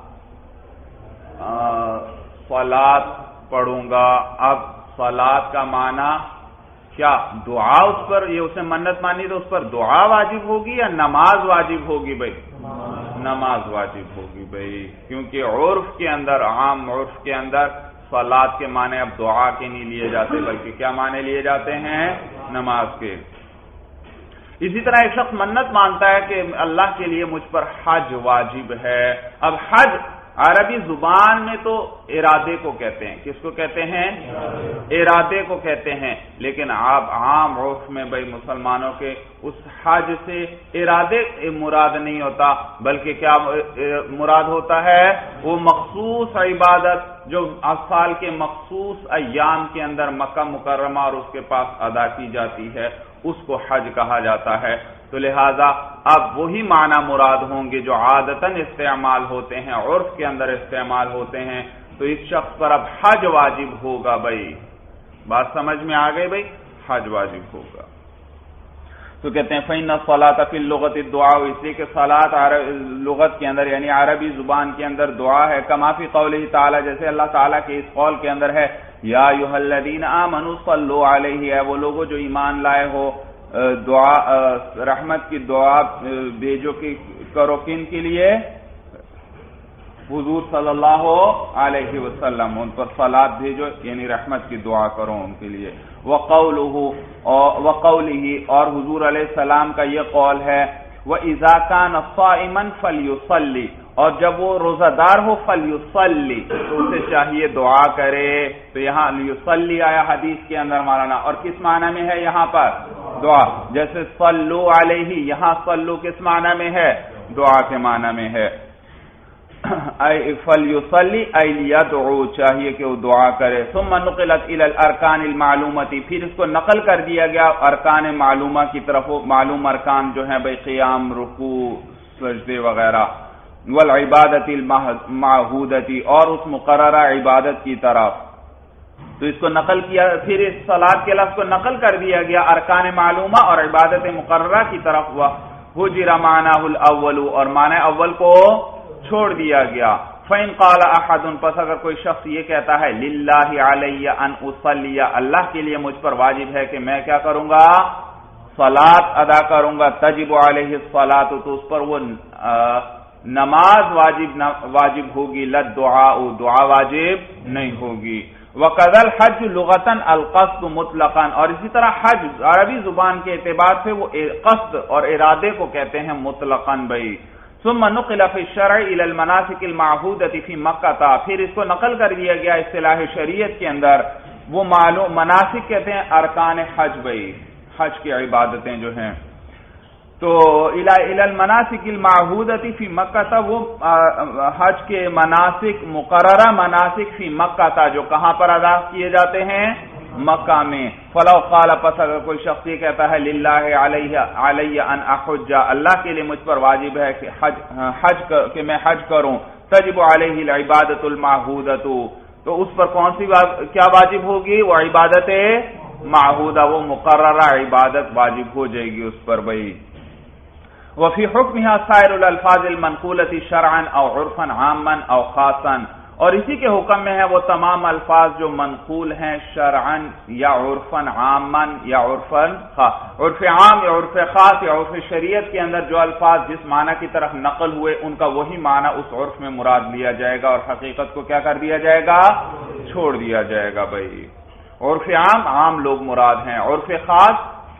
صلاۃ پڑھوں گا۔ اب صلاۃ کا معنی کیا دعا؟ اس پر یہ اس نے منت مانی تو اس پر دعا واجب ہوگی یا نماز واجب ہوگی بھائی؟ نماز واجب ہوگی بھائی، کیونکہ عرف کے اندر، عام عرف کے اندر صلاۃ کے معنی اب دعا کے نہیں لیے جاتے، بلکہ کیا معنی لیے جاتے ہیں؟ نماز کے۔ اسی طرح ایک شخص منت مانتا ہے کہ اللہ کے لیے مجھ پر حج واجب ہے۔ اب حج عربی زبان میں تو ارادے کو کہتے ہیں، کس کو کہتے ہیں؟ ارادے کو کہتے ہیں، لیکن آپ عام عرف میں بھائی مسلمانوں کے اس حج سے ارادے مراد نہیں ہوتا، بلکہ کیا مراد ہوتا ہے؟ وہ مخصوص عبادت جو سال کے مخصوص ایام کے اندر مکہ مکرمہ اور اس کے پاس ادا کی جاتی ہے، اس کو حج کہا جاتا ہے۔ تو لہذا اب وہی معنی مراد ہوں گے جو عادتاً استعمال ہوتے ہیں، عرف کے اندر استعمال ہوتے ہیں۔ تو اس شخص پر اب حج واجب ہوگا بھائی، بات سمجھ میں آ گئی بھائی؟ حج واجب ہوگا۔ تو کہتے ہیں فَإِنَّ الصَّلَاةَ فِي اللُّغَةِ الدُّعَاءُ، اس لیے کہ صلاۃ لغت کے اندر یعنی عربی زبان کے اندر دعا ہے، کما فی قولہ تعالی، جیسے اللہ تعالیٰ کے اس قول کے اندر ہے، یا ایھا الذین آمنوا صلوا علیہ، اے وہ لوگوں جو ایمان لائے ہو دعا رحمت کی دعا بھیجو کہ کرو، کن کے لیے؟ حضور صلی اللہ علیہ وسلم، ان پر صلاۃ بھیجو یعنی رحمت کی دعا کرو ان کے لیے۔ وقولہ، اور حضور علیہ السلام کا یہ قول ہے، وَإِذَا كَانَ صَائِمًا فَلْيُصَلِّ، اور جب وہ روزہ دار ہو فَلْيُصَلِّ، تو اسے چاہیے دعا کرے۔ تو یہاں لیصلی آیا حدیث کے اندر مولانا، اور کس معنی میں ہے یہاں پر؟ دعا۔ جیسے صلو علیہ، یہاں صلو کس معنی میں ہے؟ دعا کے معنی میں ہے۔ فَلْيُصَلِّ أَيْ لِيَدْعُو، چاہیے کہ وہ دعا کرے۔ ثُمَّ نُقِلَتْ إِلَى الْأَرْكَانِ الْمَعْلُومَةِ، پھر اس کو نقل کر دیا گیا ارکان معلومہ کی طرف، معلوم ارکان جو ہیں بھئی قیام، رکوع، سجدے وغیرہ، وَالْعِبَادَةِ الْمَعْهُودَةِ، اور اس مقررہ عبادت کی طرف۔ تو اس کو نقل کیا، پھر اس صلاۃ کے لفظ کو نقل کر دیا گیا ارکان معلومہ اور عبادت مقررہ کی طرف، وَحُجِرَ مَعْنَاهُ الْأَوَّلُ، اور معنی اول کو چھوڑ دیا گیا۔ فَإِنْ قَالَ أَحَدٌ، پس اگر کوئی شخص یہ کہتا ہے لِلَّهِ عَلَيَّ أَنْ أُصَلِّيَ، اللہ کے لیے مجھ پر واجب ہے کہ میں کیا کروں گا؟ صلاۃ ادا کروں گا، تجب علیہ الصلاۃ، تو اس پر وہ نماز واجب ہوگی، لَلدُّعَاءُ، دعا واجب نہیں ہوگی۔ وَقَذَا الْحَجُّ لُغَةً الْقَصْدُ مُطْلَقًا، اور اسی طرح حج عربی زبان کے اعتبار سے وہ قصد اور ارادے کو کہتے ہیں مطلقاً بھائی۔ ثم نقل فی الشرع الى المناسک المعہودۃ فی مکہ، پھر اس کو نقل کر دیا گیا اصطلاح شریعت کے اندر، وہ مناسک کہتے ہیں ارکان حج بھائی، حج کی عبادتیں جو ہیں۔ تو الى المناسک المعہودۃ فی مکہ، وہ حج کے مناسک، مقررہ مناسک فی مکہ، جو کہاں پر ادا کیے جاتے ہیں؟ مکہ میں۔ فلو قال، پس اگر کوئی شخص یہ کہتا ہے للہ علی ان احج، اللہ کے لیے مجھ پر واجب ہے کہ میں حج کروں، تجب علیہ العبادۃ المعہودۃ، تو اس پر کون سی کیا واجب ہوگی؟ وہ عبادت معہودہ، وہ مقررہ عبادت واجب ہو جائے گی اس پر بھائی۔ وفی حکمها سائر الالفاظ المنقولۃ شرعا او عرفا عاما او خاصا، اور اسی کے حکم میں ہے وہ تمام الفاظ جو منقول ہیں شرعاً یا عرفاً عاماً یا عرفاً خاص، عرف عام یا عرف خاص یا عرف شریعت کے اندر جو الفاظ جس معنی کی طرف نقل ہوئے ان کا وہی معنی اس عرف میں مراد لیا جائے گا، اور حقیقت کو کیا کر دیا جائے گا؟ چھوڑ دیا جائے گا بھائی۔ عرف عام لوگ مراد ہیں، عرف خاص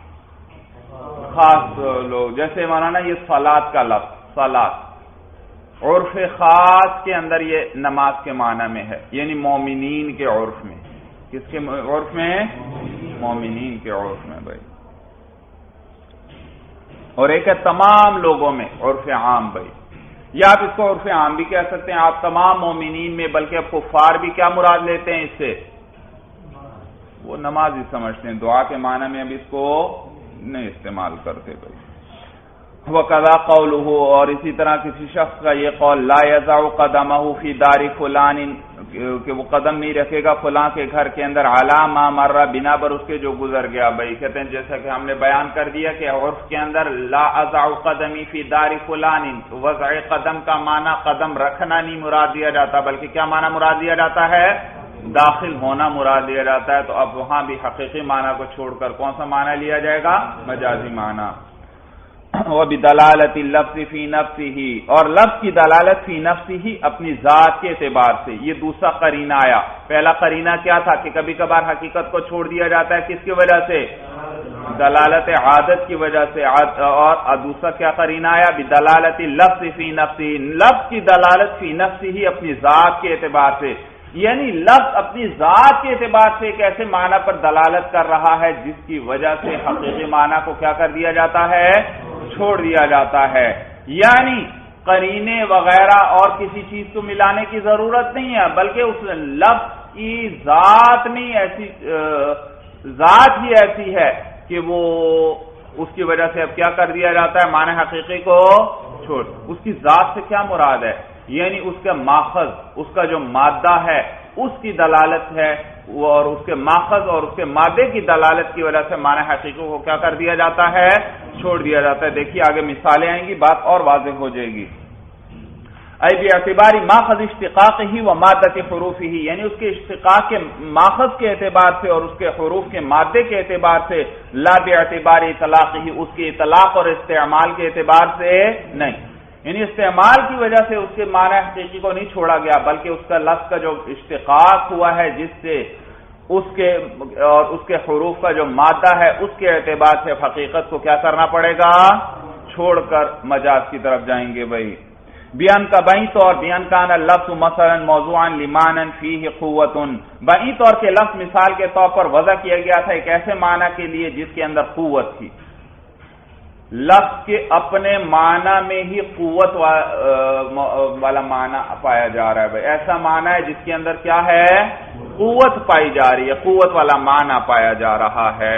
لوگ، جیسے مولانا یہ صلاۃ کا لفظ صلاۃ عرف خاص کے اندر یہ نماز کے معنی میں ہے، یعنی مومنین کے عرف میں۔ کس کے عرف میں؟ مومنین کے عرف میں بھائی۔ اور ایک ہے تمام لوگوں میں عرف عام بھائی، یا آپ اس کو عرف عام بھی کہہ سکتے ہیں، آپ تمام مومنین میں، بلکہ اب کفار بھی کیا مراد لیتے ہیں اس سے؟ وہ نماز ہی سمجھتے ہیں، دعا کے معنی میں اب اس کو نہیں استعمال کرتے بھائی۔ وَقَذَا قَوْلُهُ، اور اسی طرح کسی شخص کا یہ قول، لا يَضَعُ قَدَمَهُ فِي دَارِ فُلَانٍ، کہ وہ قدم نہیں رکھے گا فلاں کے گھر کے اندر، عَلَى مَا مَرَّ، بنا پر اس کے جو گزر گیا بھائی۔ کہتے ہیں جیسا کہ ہم نے بیان کر دیا کہ عرف کے اندر لا أَضَعُ قَدَمِي فِي دَارِ فُلَانٍ، وضع قدم کا معنی قدم رکھنا نہیں مراد دیا جاتا، بلکہ کیا معنی مراد دیا جاتا ہے؟ داخل ہونا مراد دیا جاتا ہے۔ تو اب وہاں بھی حقیقی معنی کو چھوڑ کر کون سا معنی لیا جائے گا؟ مجازی معنی۔ وَبِدَلَالَةِ اللَّفْظِ فِي نَفْسِهِ، اور لفظ کی دلالت فی نفسہ اپنی ذات کے اعتبار سے. یہ دوسرا قرینہ آیا. پہلا قرینہ کیا تھا کہ کبھی کبھار حقیقت کو چھوڑ دیا جاتا ہے کس کی وجہ سے؟ دلالت عادت کی وجہ سے. اور دوسرا کیا قرینہ آیا؟ بدلالت اللفظ فی نفسہ، لفظ کی دلالت فی نفسہ اپنی ذات کے اعتبار سے، یعنی لفظ اپنی ذات کے اعتبار سے ایک ایسے معنی پر دلالت کر رہا ہے جس کی وجہ سے حقیقی معنی کو کیا کر دیا جاتا ہے؟ چھوڑ دیا جاتا ہے. یعنی قرینے وغیرہ اور کسی چیز کو ملانے کی ضرورت نہیں ہے، بلکہ اس لفظ کی ذات نہیں ایسی، ذات ہی ایسی ہے کہ وہ اس کی وجہ سے اب کیا کر دیا جاتا ہے؟ معنی حقیقی کو چھوڑ. اس کی ذات سے کیا مراد ہے؟ یعنی اس کا ماخذ، اس کا جو مادہ ہے اس کی دلالت ہے، اور اس کے ماخذ اور اس کے مادے کی دلالت کی وجہ سے معنی حقیقی کو کیا کر دیا جاتا ہے؟ چھوڑ دیا جاتا ہے. دیکھیے آگے مثالیں آئیں گی، بات اور واضح ہو جائے گی. ای باعتبار ماخذ اشتقاقہ و مادۃ حروفہ، یعنی اس کے اشتقاق کے ماخذ کے اعتبار سے اور اس کے حروف کے مادے کے اعتبار سے، لا باعتبار اطلاقہ، اس کے اطلاق اور استعمال کے اعتبار سے نہیں. یعنی استعمال کی وجہ سے اس کے معنی حقیقی کو نہیں چھوڑا گیا، بلکہ اس کا لفظ کا جو اشتقاق ہوا ہے جس سے اس کے اور اس کے حروف کا جو مادہ ہے اس کے اعتبار سے حقیقت کو کیا کرنا پڑے گا؟ چھوڑ کر مجاز کی طرف جائیں گے. بھائی بیان کا بئی طور، بیان کان اللفظ مثلا موضوعا لمعنى فيه قوت، بئی طور کے لفظ مثال کے طور پر وضع کیا گیا تھا ایک ایسے معنی کے لیے جس کے اندر قوت تھی. لفظ کے اپنے معنی میں ہی قوت والا معنی پایا جا رہا ہے. بھائی ایسا معنی ہے جس کے اندر کیا ہے؟ قوت پائی جا رہی ہے، قوت والا معنی پایا جا رہا ہے.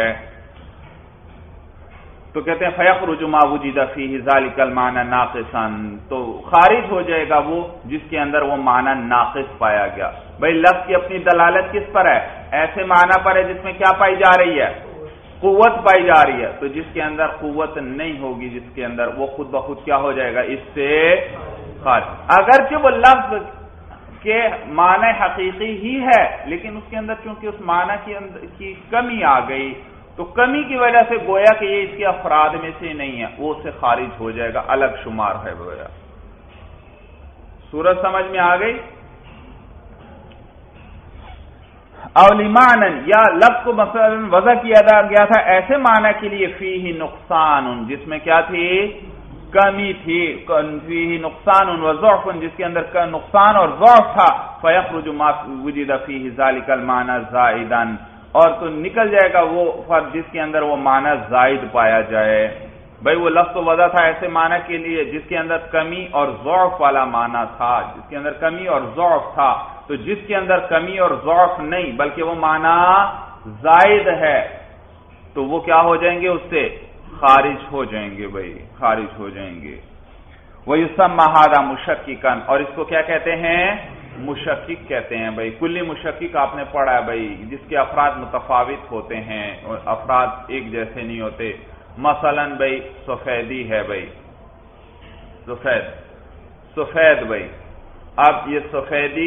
تو کہتے ہیں فَيَخْرُجُ مَا وُجِدَ فِيهِ ذَلِكَ الْمَعْنَى نَاقِصًا، تو خارج ہو جائے گا وہ جس کے اندر وہ معنی ناقص پایا گیا. بھائی لفظ کی اپنی دلالت کس پر ہے؟ ایسے معنی پر ہے جس میں کیا پائی جا رہی ہے؟ قوت پائی جا رہی ہے. تو جس کے اندر قوت نہیں ہوگی، جس کے اندر، وہ خود بخود کیا ہو جائے گا؟ اس سے خارج. اگرچہ وہ لفظ کے معنی حقیقی ہی ہے لیکن اس کے اندر چونکہ اس معنی کی کمی آ گئی تو کمی کی وجہ سے گویا کہ یہ اس کے افراد میں سے نہیں ہے، وہ اس سے خارج ہو جائے گا، الگ شمار ہے. گویا صورت سمجھ میں آ گئی؟ اولیمانن، یا لفظ کو مثلا وضع کیا گیا تھا ایسے معنی کے لیے فیہ نقصان، جس میں کیا تھی؟ کمی تھی. فیہ نقصان و ضعف، جس کے اندر نقصان اور ضعف تھا. فیخرج ما وجد فیہ ذلک المعنی زائدا، اور تو نکل جائے گا وہ فرد جس کے اندر وہ معنی زائد پایا جائے. بھائی وہ لفظ وضع تھا ایسے معنی کے لیے جس کے اندر کمی اور ضعف والا معنی تھا، جس کے اندر کمی اور ضعف تھا. تو جس کے اندر کمی اور ضعف نہیں بلکہ وہ معنی زائد ہے تو وہ کیا ہو جائیں گے؟ اس سے خارج ہو جائیں گے. بھائی خارج ہو جائیں گے. وَيُسَمَّى هَذَا مُشَكِّكًا، اور اس کو کیا کہتے ہیں؟ مشکک کہتے ہیں. بھائی کلی مشکک آپ نے پڑھا ہے بھائی، جس کے افراد متفاوت ہوتے ہیں اور افراد ایک جیسے نہیں ہوتے. مثلا بھائی سفیدی ہے، بھائی سفید بھائی. اب یہ سفیدی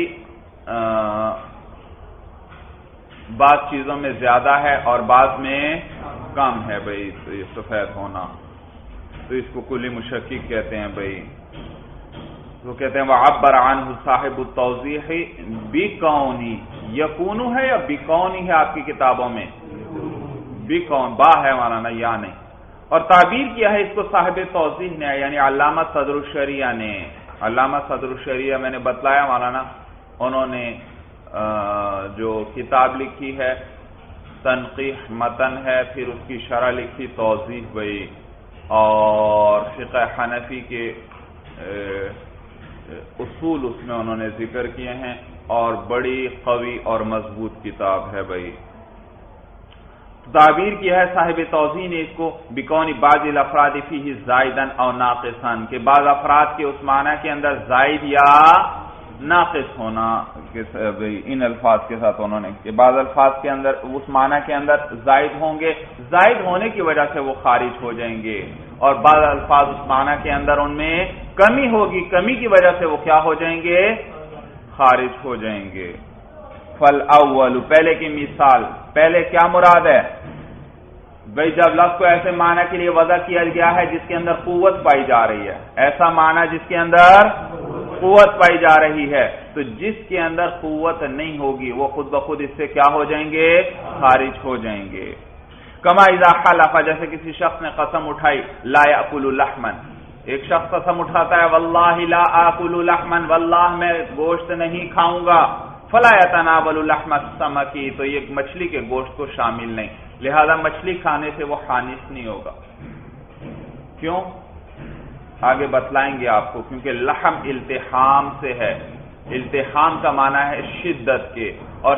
بعض چیزوں میں زیادہ ہے اور بعض میں کم ہے. بھائی تو یہ سفید ہونا، تو اس کو کلی مشکک کہتے ہیں. بھائی وہ کہتے ہیں وعبر عنہ صاحب التوضیح بکونی، یکونو ہے یا بکونی ہے آپ کی کتابوں میں؟ بکون، با ہے مولانا، یا نہیں. اور تعبیر کیا ہے اس کو صاحب توضیح نے، یعنی علامہ صدر الشریعہ نے. علامہ صدر الشریعہ میں نے بتلایا مولانا، انہوں نے جو کتاب لکھی ہے تنقیح متن ہے، پھر اس کی شرح لکھی توضیح بھائی، اور فقہ حنفی کے اصول اس میں انہوں نے ذکر کیے ہیں، اور بڑی قوی اور مضبوط کتاب ہے. بھائی تعبیر کیا ہے صاحب توضیح نے اس کو بکون بعض الافراد فیہ زائدا او ناقصا، کہ بعض افراد کے اس معنی کے اندر زائد یا ناقص ہونا. ان الفاظ کے ساتھ انہوں نے کہ بعض الفاظ کے اندر اس معنی کے اندر زائد ہوں گے، زائد ہونے کی وجہ سے وہ خارج ہو جائیں گے، اور بعض الفاظ اس معنی کے اندر ان میں کمی ہوگی، کمی کی وجہ سے وہ کیا ہو جائیں گے؟ خارج ہو جائیں گے. فالاول، پہلے کی مثال، پہلے کیا مراد ہے؟ بھئی جب لفظ کو ایسے معنی کے لیے وضع کیا گیا ہے جس کے اندر قوت پائی جا رہی ہے، ایسا معنی جس کے اندر قوت پائی جا رہی ہے، تو جس کے اندر قوت نہیں ہوگی وہ خود بخود اس سے کیا ہو جائیں گے؟ خارج ہو جائیں گے۔ کما اذا حلف، جیسے کسی شخص نے قسم اٹھائی، لا یاکل لحما، ایک شخص قسم اٹھاتا ہے واللہ لا آکل لحما، واللہ میں گوشت نہیں کھاؤں گا، فلا یتناول لحم السمک، تو یہ مچھلی کے گوشت کو شامل نہیں، لہذا مچھلی کھانے سے وہ خانث نہیں ہوگا۔ کیوں؟ آگے بتلائیں گے آپ کو، کیونکہ لحم التحام سے ہے، التحام کا معنی ہے شدت کے، اور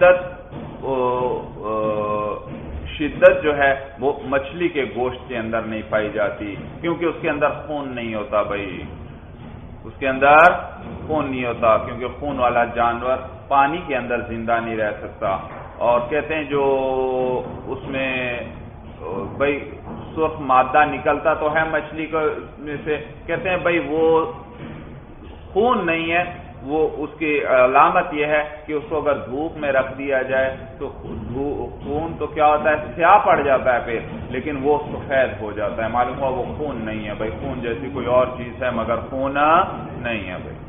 شدت جو ہے وہ مچھلی کے گوشت کے اندر نہیں پائی جاتی، کیونکہ اس کے اندر خون نہیں ہوتا بھائی، اس کے اندر خون نہیں ہوتا، کیونکہ خون والا جانور پانی کے اندر زندہ نہیں رہ سکتا۔ اور کہتے ہیں جو اس میں بھائی سرخ مادہ نکلتا تو ہے مچھلی میں سے، کہتے ہیں بھائی وہ خون نہیں ہے، وہ اس کی علامت یہ ہے کہ اس کو اگر دھوپ میں رکھ دیا جائے تو خون تو کیا ہوتا ہے؟ سیاہ پڑ جاتا ہے پھر، لیکن وہ سفید ہو جاتا ہے، معلوم ہوا وہ خون نہیں ہے بھائی، خون جیسی کوئی اور چیز ہے مگر خون نہیں ہے بھائی۔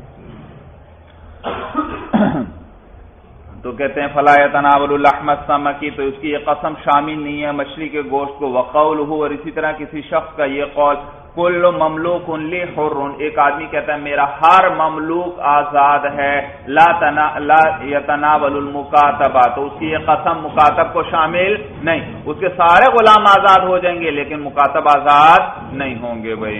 تو کہتے ہیں فلا یتناول لحم السمک، تو اس کی یہ قسم شامل نہیں ہے مچھلی کے گوشت کو۔ وقولہ، اور اسی طرح کسی شخص کا یہ قول، کل مملوک لی حر، ایک آدمی کہتا ہے میرا ہر مملوک آزاد ہے، لا یتناول المکاتبہ، تو اس کی یہ قسم مکاتب کو شامل نہیں، اس کے سارے غلام آزاد ہو جائیں گے لیکن مکاتب آزاد نہیں ہوں گے بھائی۔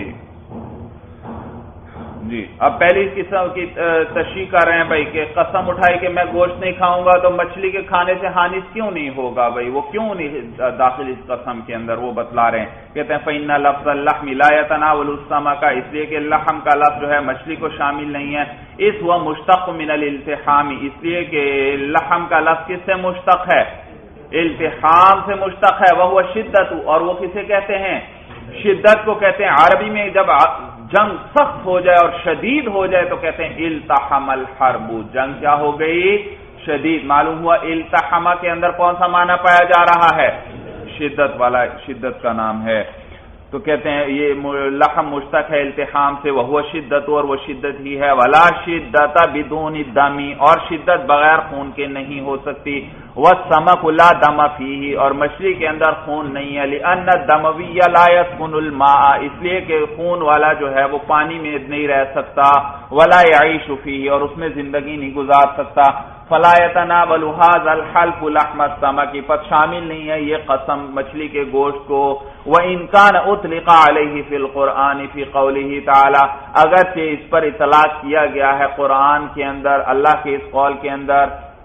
جی اب پہلی قسم کی تشریح کر رہے ہیں بھائی کہ قسم اٹھائی کہ میں گوشت نہیں کھاؤں گا تو مچھلی کے کھانے سے خانث کیوں نہیں ہوگا بھائی، وہ کیوں نہیں داخل اس قسم کے اندر، وہ بتلا رہے ہیں، کہتے ہیں فإن لفظ اللحم لا يتناول السمك، اس لیے کہ لحم کا لفظ جو ہے مچھلی کو شامل نہیں ہے، اس وہ مشتق من الالتحام، اس لیے کہ لحم کا لفظ کس سے مشتق ہے؟ التحام سے مشتق ہے، وہ شدت، اور وہ کسے کہتے ہیں؟ شدت کو کہتے ہیں۔ عربی میں جب جنگ سخت ہو جائے اور شدید ہو جائے تو کہتے ہیں التحم الحرب، جنگ کیا ہو گئی؟ شدید۔ معلوم ہوا التحمہ کے اندر کون سا معنی پایا جا رہا ہے؟ شدت والا، شدت کا نام ہے۔ تو کہتے ہیں یہ لحم مشتق ہے التحام سے، وہ شدت، اور وہ شدت ہی ہے، ولا شدت بدون الدم، اور شدت بغیر خون کے نہیں ہو سکتی، والسمک لا دم فیہ، اور مچھلی کے اندر خون نہیں ہے، لأن الدموی لا يسكن الماء، اس لیے کہ خون والا جو ہے وہ پانی میں نہیں رہ سکتا، ولا يعيش فیہ، اور اس میں زندگی نہیں گزار سکتا، فلا يتناول هذا الحلف لحم السمك، پس شامل نہیں ہے یہ قسم مچھلی کے گوشت کو، وَإِن كَانَ أُطْلِقَ عَلَيْهِ فِي الْقُرْآنِ فِي قَوْلِهِ تَعَالَى، اگرچہ اس پر اطلاق کیا گیا ہے قرآن کے اندر، اللہ کے اس قول کے اندر،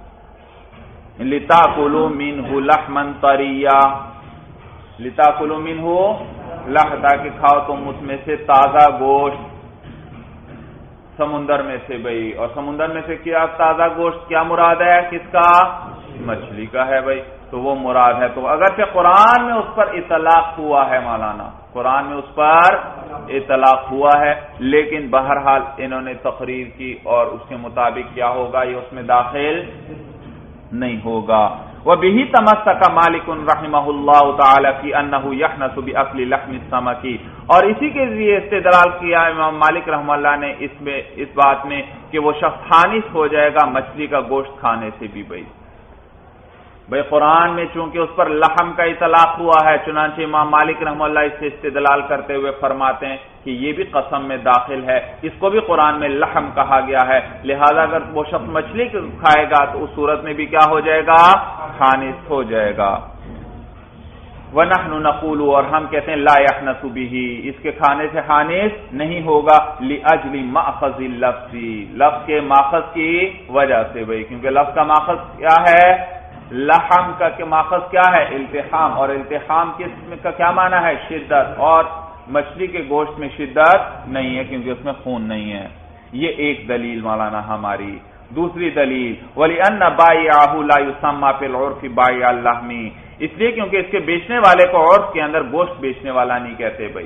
لِتَأْكُلُوا مِنْهُ لَحْمًا طَرِيًّا، لِتَأْكُلُوا مِنْهُ لَحْمًا، تاکہ کھاؤ تم اس میں سے تازہ گوشت، سمندر میں سے بھائی، اور سمندر میں سے کیا تازہ گوشت کیا مراد ہے؟ کس کا؟ مچھلی کا ہے بھائی، تو وہ مراد ہے۔ تو اگرچہ قرآن میں اس پر اطلاق ہوا ہے مولانا، قرآن میں اس پر اطلاق ہوا ہے، لیکن بہرحال انہوں نے تقریر کی اور اس کے مطابق کیا ہوگا، یہ اس میں داخل نہیں ہوگا۔ وَبِهِ تَمَسَّكَ مَالِكٌ رَحِمَهُ اللَّهُ تَعَالَى فِي أَنَّهُ يَحْنَثُ بِأَكْلِ لَحْمِ السَّمَكِ، اور اسی کے ذریعے استدلال کیا امام مالک رحمہ اللہ نے اس بات میں کہ وہ شخص خانث ہو جائے گا مچھلی کا گوشت کھانے سے بھی بھائی قرآن میں چونکہ اس پر لحم کا اطلاق ہوا ہے، چنانچہ امام مالک رحمہ اللہ اس سے استدلال کرتے ہوئے فرماتے ہیں کہ یہ بھی قسم میں داخل ہے، اس کو بھی قرآن میں لحم کہا گیا ہے، لہذا اگر وہ شخص مچھلی کھائے گا تو اس صورت میں بھی کیا ہو جائے گا؟ خانث ہو جائے گا۔ وَنَحْنُ نَقُولُ، اور ہم کہتے ہیں لا يَحْنَثُ بِهِ، اس کے کھانے سے خانث نہیں ہوگا، لِأَجْلِ مَأْخَذِ اللَّفْظِ، لفظ کے ماخذ کی وجہ سے بھائی، کیونکہ لفظ کا ماخذ کیا ہے؟ لحم کا ماخذ کیا ہے؟ التحام، اور التحام کا کیا معنی ہے؟ شدت، اور مچھلی کے گوشت میں شدت نہیں ہے کیونکہ اس میں خون نہیں ہے۔ یہ ایک دلیل مولانا ہماری۔ دوسری دلیل وَلِأَنَّ بَائِعَهُ لَا يُسَمَّى فِي الْعُرْفِ بَائِعَ اللَّحْمِ، اس لیے کیونکہ اس کے بیچنے والے کو عرف کے اندر گوشت بیچنے والا نہیں کہتے بھائی،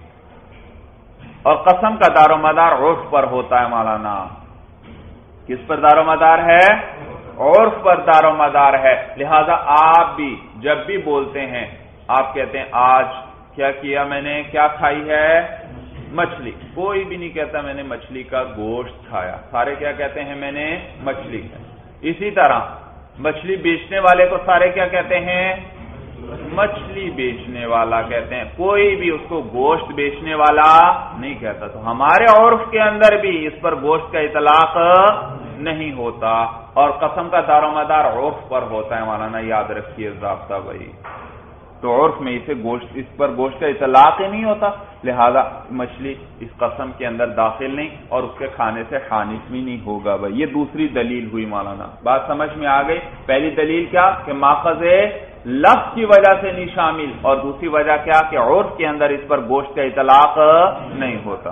اور قسم کا دار و مدار عرف پر ہوتا ہے مولانا۔ کس پر دار و مدار ہے؟ عرف پر دار و مدار ہے، لہذا آپ بھی جب بھی بولتے ہیں آپ کہتے ہیں آج کیا کیا میں نے، کیا کھائی ہے، مچھلی. کوئی بھی نہیں کہتا میں نے مچھلی کا گوشت کھایا، سارے کیا کہتے ہیں میں نے مچھلی کھائی. اسی طرح مچھلی بیچنے والے کو سارے کیا کہتے ہیں، مچھلی بیچنے والا کہتے ہیں، کوئی بھی اس کو گوشت بیچنے والا نہیں کہتا. تو ہمارے عرف کے اندر بھی اس پر گوشت کا اطلاق نہیں ہوتا، اور قسم کا دار و مدار عرف پر ہوتا ہے مولانا، یاد رکھیے ضابطہ بھائی. تو عرف میں اس پر گوشت کا اطلاق ہی نہیں ہوتا، لہذا مچھلی اس قسم کے اندر داخل نہیں، اور اس کے کھانے سے حانث بھی نہیں ہوگا بھائی. یہ دوسری دلیل ہوئی مولانا، بات سمجھ میں آ گئی. پہلی دلیل کیا کہ ماخذ لفظ کی وجہ سے نہیں شامل، اور دوسری وجہ کیا کہ عرف کے اندر اس پر گوشت کا اطلاق نہیں ہوتا.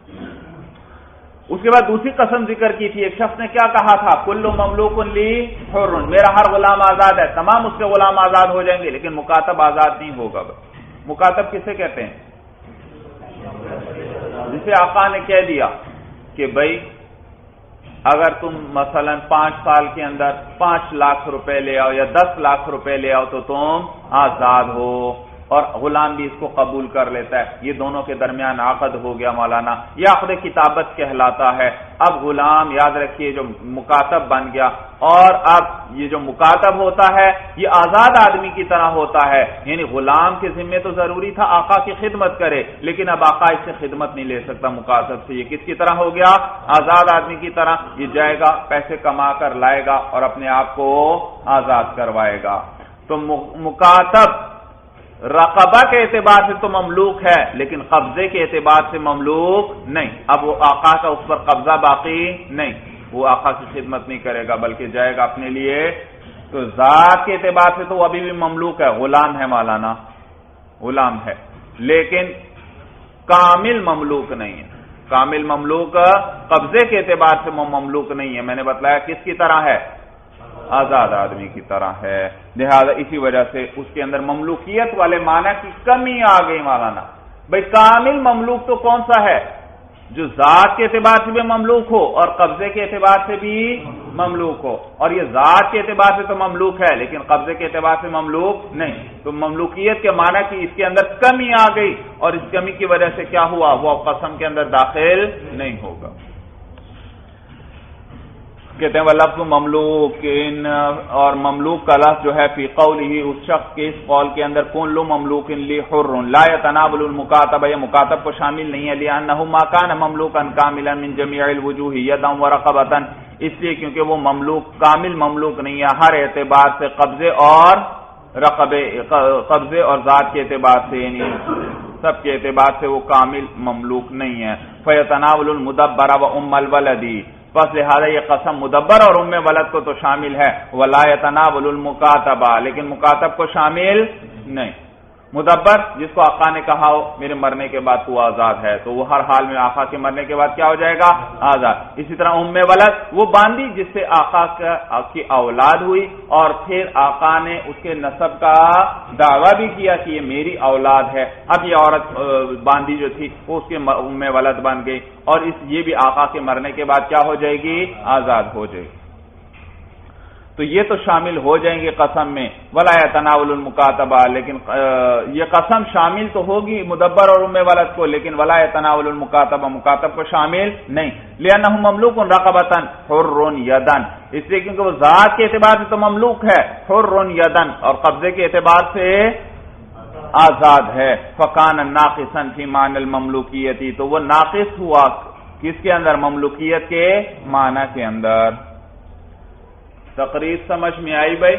اس کے بعد دوسری قسم ذکر کی تھی. ایک شخص نے کیا کہا تھا، کل مملوک لی حر، میرا ہر غلام آزاد ہے، تمام اس کے غلام آزاد ہو جائیں گے لیکن مکاتب آزاد نہیں ہوگا. مکاتب کسے کہتے ہیں، جسے آقا نے کہہ دیا کہ بھائی اگر تم مثلا 5 سال کے اندر 5 لاکھ روپے لے آؤ یا 10 لاکھ روپے لے آؤ تو تم آزاد ہو، اور غلام بھی اس کو قبول کر لیتا ہے. یہ دونوں کے درمیان عقد ہو گیا مولانا، یہ عقد کتابت کہلاتا ہے. اب غلام یاد رکھیے جو مکاتب بن گیا، اور اب یہ جو مکاتب ہوتا ہے یہ آزاد آدمی کی طرح ہوتا ہے. یعنی غلام کے ذمے تو ضروری تھا آقا کی خدمت کرے، لیکن اب آقا اس سے خدمت نہیں لے سکتا مکاتب سے. یہ کس کی طرح ہو گیا، آزاد آدمی کی طرح. یہ جائے گا پیسے کما کر لائے گا اور اپنے آپ کو آزاد کروائے گا. تو مکاتب رقبہ کے اعتبار سے تو مملوک ہے لیکن قبضے کے اعتبار سے مملوک نہیں. اب وہ آقا کا اس پر قبضہ باقی نہیں، وہ آقا کی خدمت نہیں کرے گا بلکہ جائے گا اپنے لیے. تو ذات کے اعتبار سے تو وہ ابھی بھی مملوک ہے، غلام ہے مولانا، غلام ہے، لیکن کامل مملوک نہیں ہے. کامل مملوک قبضے کے اعتبار سے وہ مملوک نہیں ہے. میں نے بتلایا کس کی طرح ہے، آزاد آدمی کی طرح ہے. لہذا اسی وجہ سے اس کے اندر مملوکیت والے معنی کی کمی آ گئی مولانا. بھائی کامل مملوک تو کون سا ہے، جو ذات کے اعتبار سے بھی مملوک ہو اور قبضے کے اعتبار سے بھی مملوک ہو. اور یہ ذات کے اعتبار سے تو مملوک ہے لیکن قبضے کے اعتبار سے مملوک نہیں. تو مملوکیت کے معنی کی اس کے اندر کمی آ گئی، اور اس کمی کی وجہ سے کیا ہوا، وہ قسم کے اندر داخل نہیں ہوگا. کہتے ہیں لفظ مملوک، اور مملوک کا لفظ جو ہے فی قوله اس شخص کے اس قول کے اندر کل مملوک لی حر لا يتناول المکاتب، یہ مکاتب کو شامل نہیں ہے. لأنه ما كان مملوكا كاملا من جميع الوجوه يدا ورقبة، اس لیے کیونکہ وہ مملوک کامل مملوک نہیں ہے ہر اعتبار سے، قبضے اور رقبے، قبضے اور ذات کے اعتبار سے، یعنی سب کے اعتبار سے وہ کامل مملوک نہیں ہے. فيتناول المدبر وام الولد، بس لہذا یہ قسم مدبر اور ام ولد کو تو شامل ہے. ولا يتناول المکاتبہ، لیکن مکاتب کو شامل نہیں. مدبر جس کو آقا نے کہا ہو میرے مرنے کے بعد تو آزاد ہے، تو وہ ہر حال میں آقا کے مرنے کے بعد کیا ہو جائے گا، آزاد. اسی طرح ام ولد وہ باندی جس سے آقا کی اولاد ہوئی، اور پھر آقا نے اس کے نسب کا دعویٰ بھی کیا کہ یہ میری اولاد ہے. اب یہ عورت باندی جو تھی وہ اس کے ام ولد بن گئی، اور یہ بھی آقا کے مرنے کے بعد کیا ہو جائے گی، آزاد ہو جائے گی. تو یہ تو شامل ہو جائیں گے قسم میں. ولا يتناول المکاتبہ، لیکن یہ قسم شامل تو ہوگی مدبر اور ام ولد کو، لیکن ولا يتناول المکاتبہ، مکاتب کو شامل نہیں. لأنه مملوک رقبة حر یدا، اس لیے کیونکہ وہ ذات کے اعتبار سے تو مملوک ہے، حر یدا، اور قبضے کے اعتبار سے آزاد ہے. فکان ناقصا فی معنی المملوکیت، تو وہ ناقص ہوا کس کے اندر، مملوکیت کے معنی کے اندر. تقریر سمجھ میں آئی بھائی؟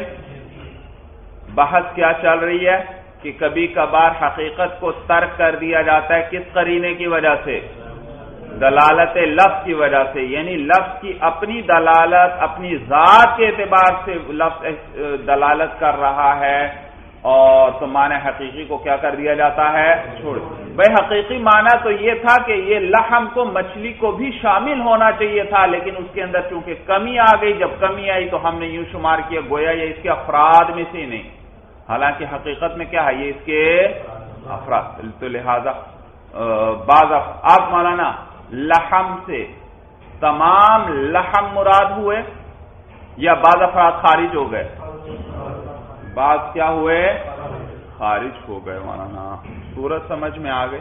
بحث کیا چل رہی ہے کہ کبھی کبھار حقیقت کو ترک کر دیا جاتا ہے کس قرینے کی وجہ سے، دلالت لفظ کی وجہ سے. یعنی لفظ کی اپنی دلالت اپنی ذات کے اعتبار سے لفظ دلالت کر رہا ہے، اور تو معنی حقیقی کو کیا کر دیا جاتا ہے، چھوڑ. بھائی حقیقی معنی تو یہ تھا کہ یہ لحم کو مچھلی کو بھی شامل ہونا چاہیے تھا، لیکن اس کے اندر چونکہ کمی آ گئی، جب کمی آئی تو ہم نے یوں شمار کیا گویا یہ اس کے افراد میں سے نہیں، حالانکہ حقیقت میں کیا ہے، یہ اس کے افراد. تو لہذا بعض آپ مولانا لحم سے تمام لحم مراد ہوئے یا بعض افراد خارج ہو گئے، بعض کیا ہوئے، خارج ہو گئے مولانا. صورت سمجھ میں آ گئی؟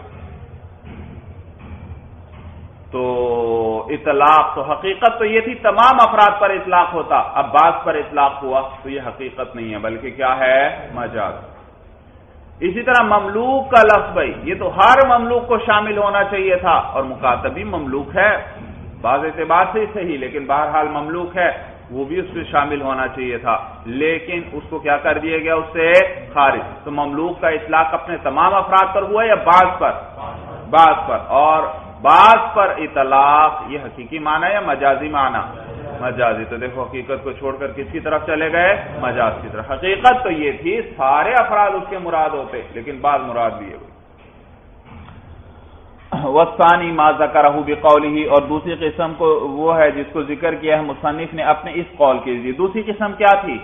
تو اطلاق تو حقیقت تو یہ تھی تمام افراد پر اطلاق ہوتا، اب بعض پر اطلاق ہوا تو یہ حقیقت نہیں ہے بلکہ کیا ہے؟ مجاز. اسی طرح مملوک کا لفظ بھائی یہ تو ہر مملوک کو شامل ہونا چاہیے تھا، اور مخاطب بھی مملوک ہے بعض اعتبار سے صحیح، لیکن بہرحال مملوک ہے وہ بھی اس میں شامل ہونا چاہیے تھا، لیکن اس کو کیا کر دیا گیا؟ اس سے خارج. تو مملوک کا اطلاق اپنے تمام افراد پر ہوا یا بعض پر؟ بعض پر. اور بعض پر اطلاق یہ حقیقی معنی یا مجازی معنی؟ مجازی. تو دیکھو حقیقت کو چھوڑ کر کس کی طرف چلے گئے؟ مجاز کی طرف. حقیقت تو یہ تھی سارے افراد اس کے مراد ہوتے، لیکن بعض مراد بھی ہے. والثانی ما ذکرہ بقولہ، اور دوسری قسم کو وہ ہے جس کو ذکر کیا ہے مصنف نے اپنے اس قول کے ذریعے. دوسری قسم کیا تھی؟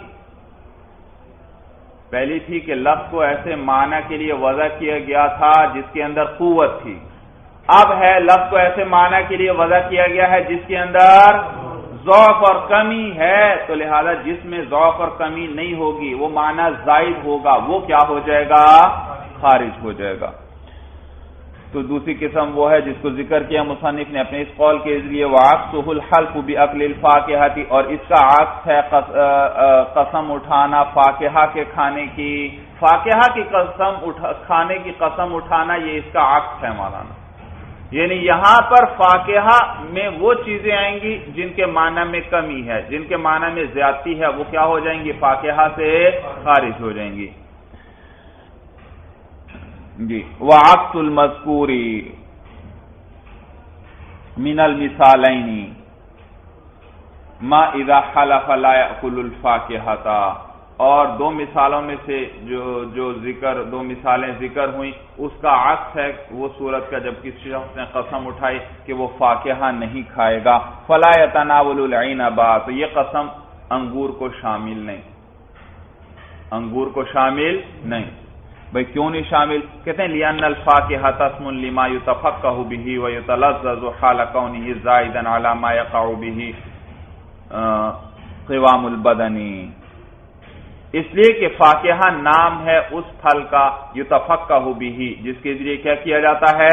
پہلی تھی کہ لفظ کو ایسے معنی کے لیے وضع کیا گیا تھا جس کے اندر قوت تھی. اب ہے لفظ کو ایسے معنی کے لیے وضع کیا گیا ہے جس کے اندر ضعف اور کمی ہے، تو لہذا جس میں ضعف اور کمی نہیں ہوگی وہ معنی زائد ہوگا، وہ کیا ہو جائے گا؟ خارج ہو جائے گا. تو دوسری قسم وہ ہے جس کو ذکر کیا مصنف نے اپنے اس قول کے ذریعے وعکسہ الحلف بأکل الفاکہۃ، اور اس کا عکس ہے قسم اٹھانا فاکہہ کے کھانے کی. فاکہہ کی قسم کھانے کی قسم اٹھانا یہ اس کا عکس ہے مولانا. یعنی یہاں پر فاکہہ میں وہ چیزیں آئیں گی جن کے معنی میں کمی ہے، جن کے معنی میں زیادتی ہے، وہ کیا ہو جائیں گی؟ فاکہہ سے خارج ہو جائیں گی. جی. وعکس المذکور من المثالین ما اذا حلف لا یأکل الفاکہۃ، اور دو مثالوں میں سے دو مثالیں ذکر ہوئیں اس کا عکس ہے وہ صورت کا جب کسی شخص نے قسم اٹھائی کہ وہ فاکہہ نہیں کھائے گا. فلا یتناول العنب، تو یہ قسم انگور کو شامل نہیں. انگور کو شامل نہیں. بھئی کیوں نہیں شامل؟ کہتے ہیں لِأَنَّ الْفَاكِهَةَ اسْمٌ لِمَا يُتَفَقَّهُ بِهِ وَيُتَلَذَّذُ حَالَ كَوْنِهِ زَائِدًا عَلَى مَا يَقَعُ بِهِ قِوَامُ الْبَدَنِ، اس لیے کہ فاکہہ نام ہے اس پھل کا یتفقہ بہ جس کے ذریعے کیا کیا جاتا ہے؟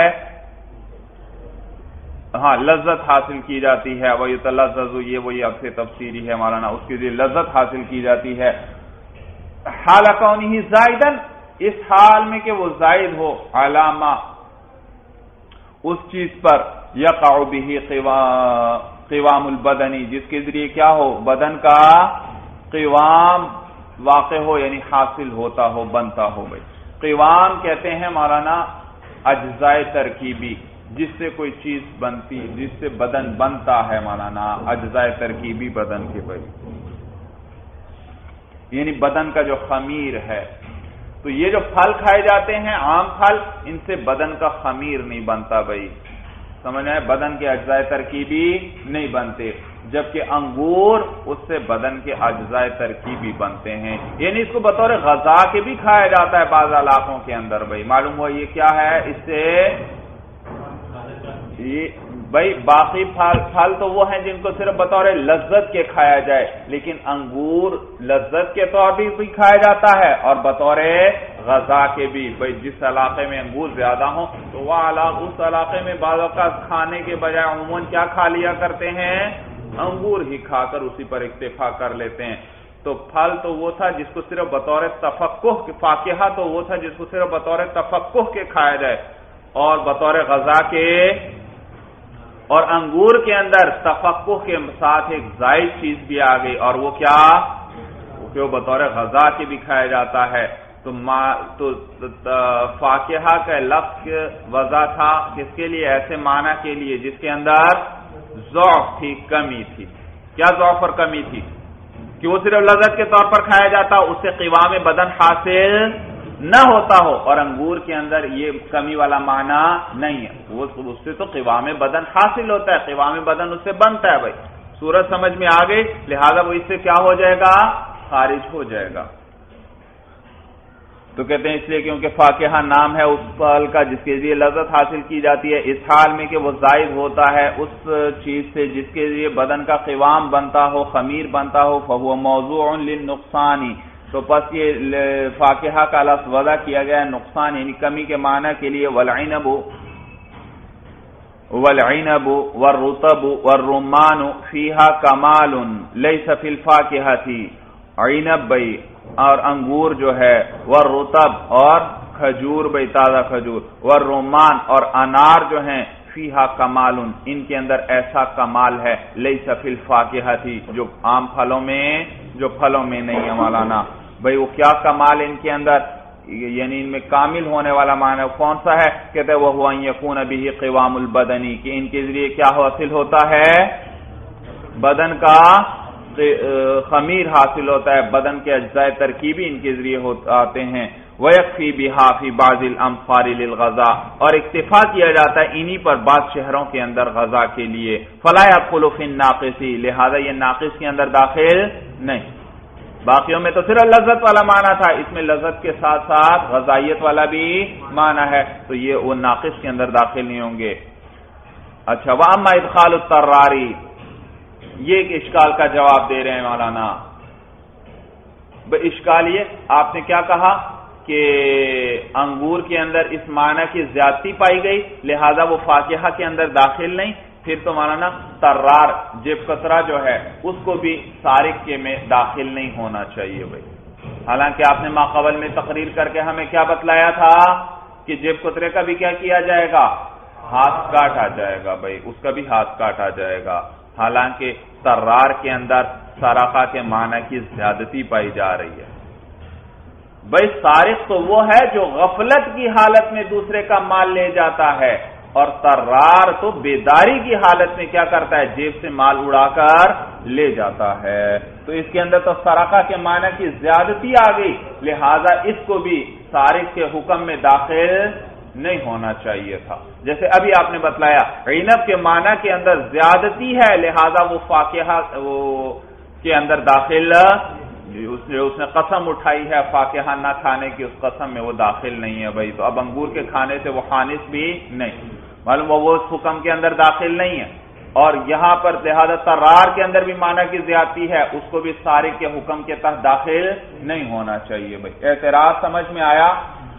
ہاں لذت حاصل کی جاتی ہے. وَيُتَلَذَّذُ یہ وہی اب سے تفسیری ہے مولانا، اس کے ذریعے لذت حاصل کی جاتی ہے. حال کونہ زائدن، اس حال میں کہ وہ زائد ہو علامہ اس چیز پر یقع بہ قوام البدنی جس کے ذریعے کیا ہو؟ بدن کا قوام واقع ہو، یعنی حاصل ہوتا ہو، بنتا ہو. بھائی قوام کہتے ہیں مولانا اجزائے ترکیبی، جس سے کوئی چیز بنتی، جس سے بدن بنتا ہے مولانا، اجزائے ترکیبی بدن کے. بھائی یعنی بدن کا جو خمیر ہے. تو یہ جو پھل کھائے جاتے ہیں عام پھل، ان سے بدن کا خمیر نہیں بنتا. بھائی سمجھ آئے؟ بدن کے اجزائے ترکیبی نہیں بنتے، جبکہ انگور اس سے بدن کے اجزائے ترکیبی بنتے ہیں. یعنی اس کو بطور غذا کے بھی کھایا جاتا ہے بعض علاقوں کے اندر. بھائی معلوم ہوا یہ کیا ہے؟ اس سے بھائی باقی پھل تو وہ ہیں جن کو صرف بطور لذت کے کھایا جائے، لیکن انگور لذت کے طور پر بھی کھایا جاتا ہے اور بطور غذا کے بھی. بھائی جس علاقے میں انگور زیادہ ہوں تو وہ اس علاقے میں بعض اوقات کھانے کے بجائے عموماً کیا کھا لیا کرتے ہیں؟ انگور ہی کھا کر اسی پر اکتفا کر لیتے ہیں. تو پھل تو وہ تھا جس کو صرف بطور تفقہ، فاکہہ تو وہ تھا جس کو صرف بطور تفقہ کے کھایا جائے اور بطور غذا کے. اور انگور کے اندر تفقہ کے ساتھ ایک زائد چیز بھی آ گئی، اور وہ کیا؟ کہ وہ بطور غذا کے بھی کھایا جاتا ہے. تو فاکہہ کا لفظ وضع تھا کس کے لیے؟ ایسے معنی کے لیے جس کے اندر ضعف تھی، کمی تھی. کیا ضعف اور کمی تھی؟ کہ وہ صرف لذت کے طور پر کھایا جاتا، اس سے قوام بدن حاصل نہ ہوتا ہو، اور انگور کے اندر یہ کمی والا معنی نہیں ہے. اس سے تو قوام بدن حاصل ہوتا ہے، قوام بدن اس سے بنتا ہے. بھائی صورت سمجھ میں آ گئی؟ لہذا وہ اس سے کیا ہو جائے گا؟ خارج ہو جائے گا. تو کہتے ہیں اس لیے کیونکہ فاکہہ نام ہے اس پھل کا جس کے ذریعے لذت حاصل کی جاتی ہے، اس حال میں کہ وہ زائد ہوتا ہے اس چیز سے جس کے ذریعے بدن کا قوام بنتا ہو، خمیر بنتا ہو. فهو موضوع للنقصان، تو پس یہ فاکہہ کا لفظ وضع کیا گیا ہے نقصان یعنی کمی کے معنی کے لیے، والعنب والرطب والرمان فیہا کمال لیس فی الفاکہۃ، عنب بھئی اور انگور جو ہے، والرطب اور کھجور بھئی تازہ کھجور، والرمان اور انار جو ہیں، فیہا کمال ان کے اندر ایسا کمال ہے، لیس فی الفاکہۃ جو عام پھلوں میں نہیں ہے مولانا۔ بھئی وہ کیا کمال ان کے اندر، یعنی ان میں کامل ہونے والا معنی کون سا ہے؟ کہتے ہیں وہ ان یکون بہ قوام البدنی، کہ ان کے ذریعے کیا حاصل ہوتا ہے؟ بدن کا خمیر حاصل ہوتا ہے، بدن کے اجزاء ترکیبی ان کے ذریعے آتے ہیں۔ وَيَكْفِي بِهَا فِي بَعْضِ الْأَمْصَارِ لِلْغَذَاءِ، اور اکتفا کیا جاتا ہے انہی پر بعض شہروں کے اندر غذا کے لیے۔ فَلَا يَدْخُلُ فِي النَّاقِصِ، لہذا یہ ناقص کے اندر داخل نہیں۔ باقیوں میں تو صرف لذت والا معنی تھا، اس میں لذت کے ساتھ ساتھ غذائیت والا بھی معنی ہے، تو یہ وہ ناقص کے اندر داخل نہیں ہوں گے۔ اچھا، وَأَمَّا إِدْخَالُ الطَّرَّارِ، یہ ایک اشکال کا جواب دے رہے ہیں مولانا۔ اشکال یہ آپ نے کیا کہا کہ انگور کے اندر اس معنی کی زیادتی پائی گئی، لہذا وہ فاکہہ کے اندر داخل نہیں، پھر تو مولانا طرار جیب کترا جو ہے اس کو بھی سارق کے میں داخل نہیں ہونا چاہیے بھائی۔ حالانکہ آپ نے ماقبل میں تقریر کر کے ہمیں کیا بتلایا تھا کہ جیب کترے کا بھی کیا کیا جائے گا؟ ہاتھ کاٹا جائے گا بھائی، اس کا بھی ہاتھ کاٹا جائے گا۔ حالانکہ طرار کے اندر سرقہ کے معنی کی زیادتی پائی جا رہی ہے۔ بھائی سارق تو وہ ہے جو غفلت کی حالت میں دوسرے کا مال لے جاتا ہے، اور طرار تو بیداری کی حالت میں کیا کرتا ہے؟ جیب سے مال اڑا کر لے جاتا ہے۔ تو اس کے اندر تو سرقہ کے معنی کی زیادتی آ گئی، لہذا اس کو بھی سارق کے حکم میں داخل نہیں ہونا چاہیے تھا۔ جیسے ابھی آپ نے بتلایا عنب کے معنی کے اندر زیادتی ہے، لہذا وہ فاکہہ کے اندر داخل، اس نے قسم اٹھائی ہے فاکہہ نہ کھانے کی، اس قسم میں وہ داخل نہیں ہے بھائی۔ تو اب انگور کے کھانے سے وہ خانس بھی نہیں، معلوم وہ اس حکم کے اندر داخل نہیں ہے۔ اور یہاں پر لہذا طرار کے اندر بھی معنی کی زیادتی ہے، اس کو بھی سارق کے حکم کے تحت داخل نہیں ہونا چاہیے بھائی۔ اعتراض سمجھ میں آیا؟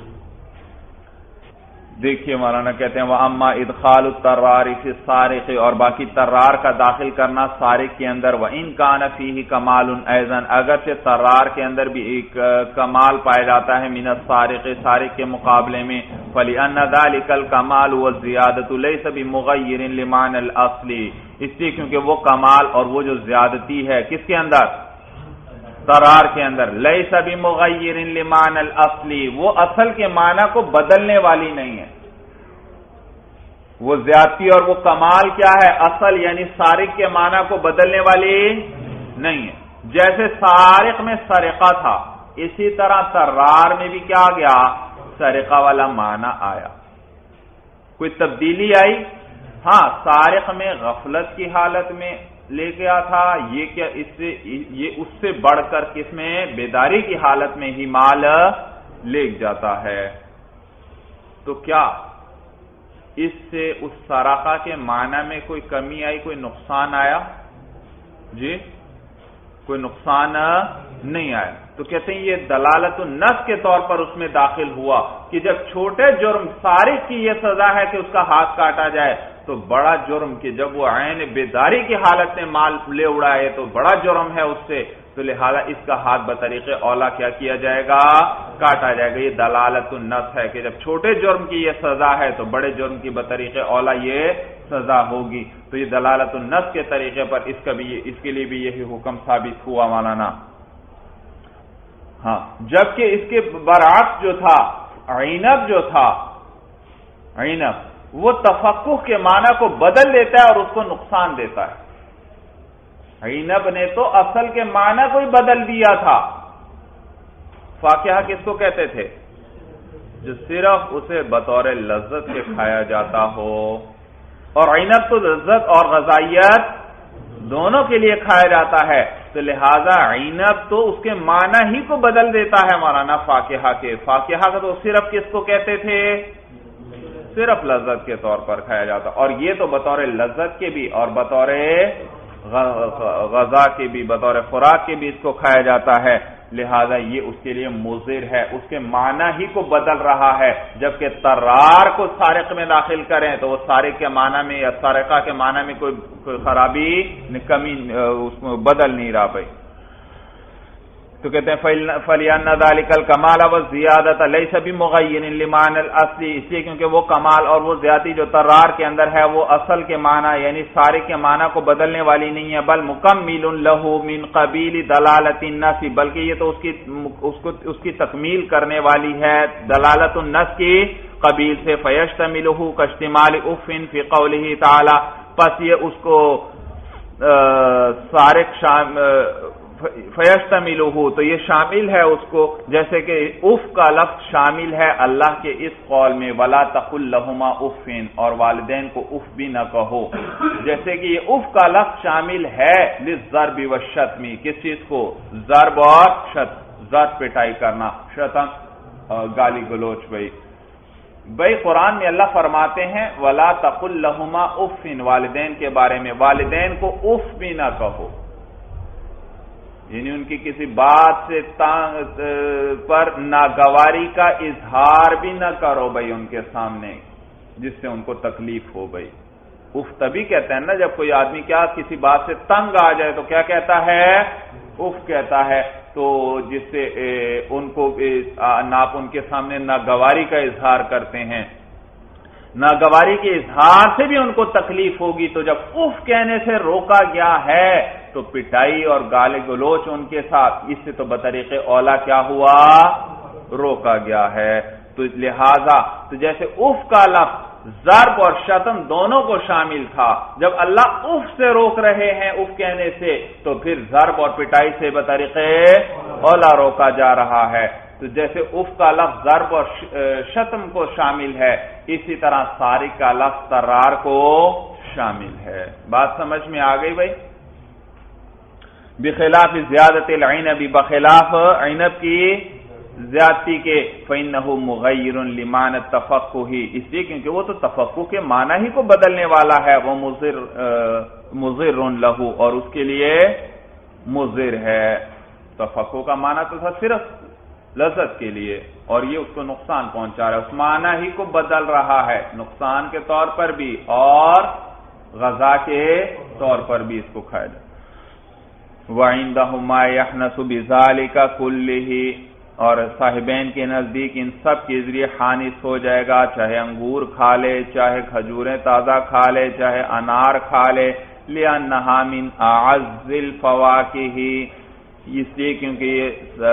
دیکھیے مولانا کہتے ہیں وَأَمَّا إِدْخَالُ الطَّرَّارِ فِي السَّارِقِ، اور باقی طرار کا داخل کرنا سارق کے اندر، وَإِنْ كَانَ فِيهِ كَمَالٌ أَيْضًا، اگرچہ طرار کے اندر بھی ایک کمال پایا جاتا ہے من السارق، سارق کے مقابلے میں، فَلِأَنَّ ذَلِكَ الْكَمَالُ وَالزِّيَادَةُ لَيْسَ بِمُغَيِّرٍ لِمَعْنَى الْأَصْلِ، اس لیے کیونکہ وہ کمال اور وہ جو زیادتی ہے کس کے اندر؟ طرار کے اندر، لیس بمغیر لمعنی الاصلی، وہ اصل کے معنی کو بدلنے والی نہیں ہے۔ وہ زیادتی اور وہ کمال کیا ہے؟ اصل یعنی سارق کے معنی کو بدلنے والی نہیں ہے۔ جیسے سارق میں سرقہ تھا، اسی طرح طرار میں بھی کیا گیا؟ سرقہ والا معنی آیا۔ کوئی تبدیلی آئی؟ ہاں، سارق میں غفلت کی حالت میں لے گیا تھا، یہ کیا اس سے بڑھ کر کس میں؟ بیداری کی حالت میں ہی مال لے جاتا ہے۔ تو کیا اس سے اس سرقہ کے معنی میں کوئی کمی آئی، کوئی نقصان آیا؟ جی کوئی نقصان نہیں آیا۔ تو کہتے ہیں یہ دلالت النص کے طور پر اس میں داخل ہوا کہ جب چھوٹے جرم سارق کی یہ سزا ہے کہ اس کا ہاتھ کاٹا جائے، تو بڑا جرم کہ جب وہ عین بیداری کی حالت میں مال لے اڑائے تو بڑا جرم ہے اس سے، تو لہذا اس کا ہاتھ بطریق اولا کیا کیا جائے گا؟ کاٹا جائے گا۔ یہ دلالت النص ہے کہ جب چھوٹے جرم کی یہ سزا ہے تو بڑے جرم کی بطریق اولا یہ سزا ہوگی۔ تو یہ دلالت النص کے طریقے پر اس کے لیے بھی یہی حکم ثابت ہوا مولانا۔ ہاں، جبکہ اس کے برعکس جو تھا عنب جو تھا، عنب وہ تفقہ کے معنی کو بدل دیتا ہے اور اس کو نقصان دیتا ہے۔ عنب نے تو اصل کے معنی کو ہی بدل دیا تھا۔ فاکہہ کس کو کہتے تھے؟ جو صرف اسے بطور لذت کے کھایا جاتا ہو، اور عنب تو لذت اور غذائیت دونوں کے لیے کھایا جاتا ہے، تو لہذا عنب تو اس کے معنی ہی کو بدل دیتا ہے مولانا فاکہہ کے۔ فاکہہ کا تو صرف کس کو کہتے تھے؟ صرف لذت کے طور پر کھایا جاتا، اور یہ تو بطور لذت کے بھی اور بطور غذا کے بھی، بطور خوراک کے بھی اس کو کھایا جاتا ہے۔ لہذا یہ اس کے لیے مضر ہے، اس کے معنی ہی کو بدل رہا ہے، جبکہ طرار کو سارق میں داخل کریں تو وہ سارق کے معنی میں یا سارقہ کے معنی میں کوئی خرابی کمی اس میں بدل نہیں رہا بھائی۔ تو کہتے ہیں فَلِأَنَّ ذَلِكَ الْكَمَالَ وَالزِّيَادَةَ لَيْسَ بِمُغَيِّرٍ لِمَعْنَى الْأَصْلِ، اس لیے کیونکہ وہ کمال اور وہ زیادتی جو طرار کے اندر ہے وہ اصل کے معنی یعنی سارق کے معنی کو بدلنے والی نہیں ہے، بل مکمل لہ من قبیل دلالت النص، بلکہ یہ تو اس کی تکمیل کرنے والی ہے دلالت النص کی قبیل سے، فیشتملہ کاشتمال اف فی قولہ تعالی، پس یہ اس کو سارق فیشتملہ تو یہ شامل ہے اس کو، جیسے کہ اف کا لفظ شامل ہے اللہ کے اس قول میں ولا تقل لہما اف، اور والدین کو اف بھی نہ کہو، جیسے کہ یہ اف کا لفظ شامل ہے للضرب والشتم، کس چیز کو؟ ضرب اور شتم، ضرب پٹائی کرنا، شتم گالی گلوچ۔ بھائی قرآن میں اللہ فرماتے ہیں ولا تقل لہما اف، والدین کے بارے میں والدین کو اف بھی نہ کہو، یعنی ان کی کسی بات سے پر ناگواری کا اظہار بھی نہ کرو بھائی ان کے سامنے جس سے ان کو تکلیف ہو۔ بھائی اف تبھی کہتے ہیں نا جب کوئی آدمی کیا کسی بات سے تنگ آ جائے تو کیا کہتا ہے؟ اف کہتا ہے، تو جس سے ان کو آپ ان کے سامنے ناگواری کا اظہار کرتے ہیں، ناگواری کے اظہار سے بھی ان کو تکلیف ہوگی، تو جب اف کہنے سے روکا گیا ہے تو پٹائی اور گالے گلوچ ان کے ساتھ اس سے تو بطریق اولا کیا ہوا؟ روکا گیا ہے۔ تو لہذا تو جیسے اف کا لفظ ضرب اور شتم دونوں کو شامل تھا، جب اللہ اف سے روک رہے ہیں اف کہنے سے تو پھر ضرب اور پٹائی سے بطریق اولا روکا جا رہا ہے۔ تو جیسے اف کا لفظ ضرب اور شتم کو شامل ہے، اسی طرح سارق کا لفظ طرار کو شامل ہے۔ بات سمجھ میں آ گئی بھائی؟ بخلاف زیادت العنب، بخلاف عنب کی زیادتی کے، فإنه مغیر لمعنى التفقه، اس لیے کیونکہ وہ تو تفقہ کے معنی ہی کو بدلنے والا ہے، وہ مضر له، اور اس کے لیے مضر ہے۔ تفقہ کا معنی تو تھا صرف لذت کے لیے، اور یہ اس کو نقصان پہنچا رہا ہے، اس معنی ہی کو بدل رہا ہے، نقصان کے طور پر بھی اور غذا کے طور پر بھی اس کو کھایا جائے۔ وَعِندَهُمَا يَحْنَسُ بِذَلِكَ كُلِّهِ، اور صاحبین کے نزدیک ان سب کے ذریعے حانس ہو جائے گا، چاہے انگور کھا لے، چاہے کھجوریں تازہ کھا لے، چاہے انار کھا لے، لِأَنَّهَا مِنْ أَعَزِّ الْفَوَاكِهِ، اس لیے کیونکہ یہ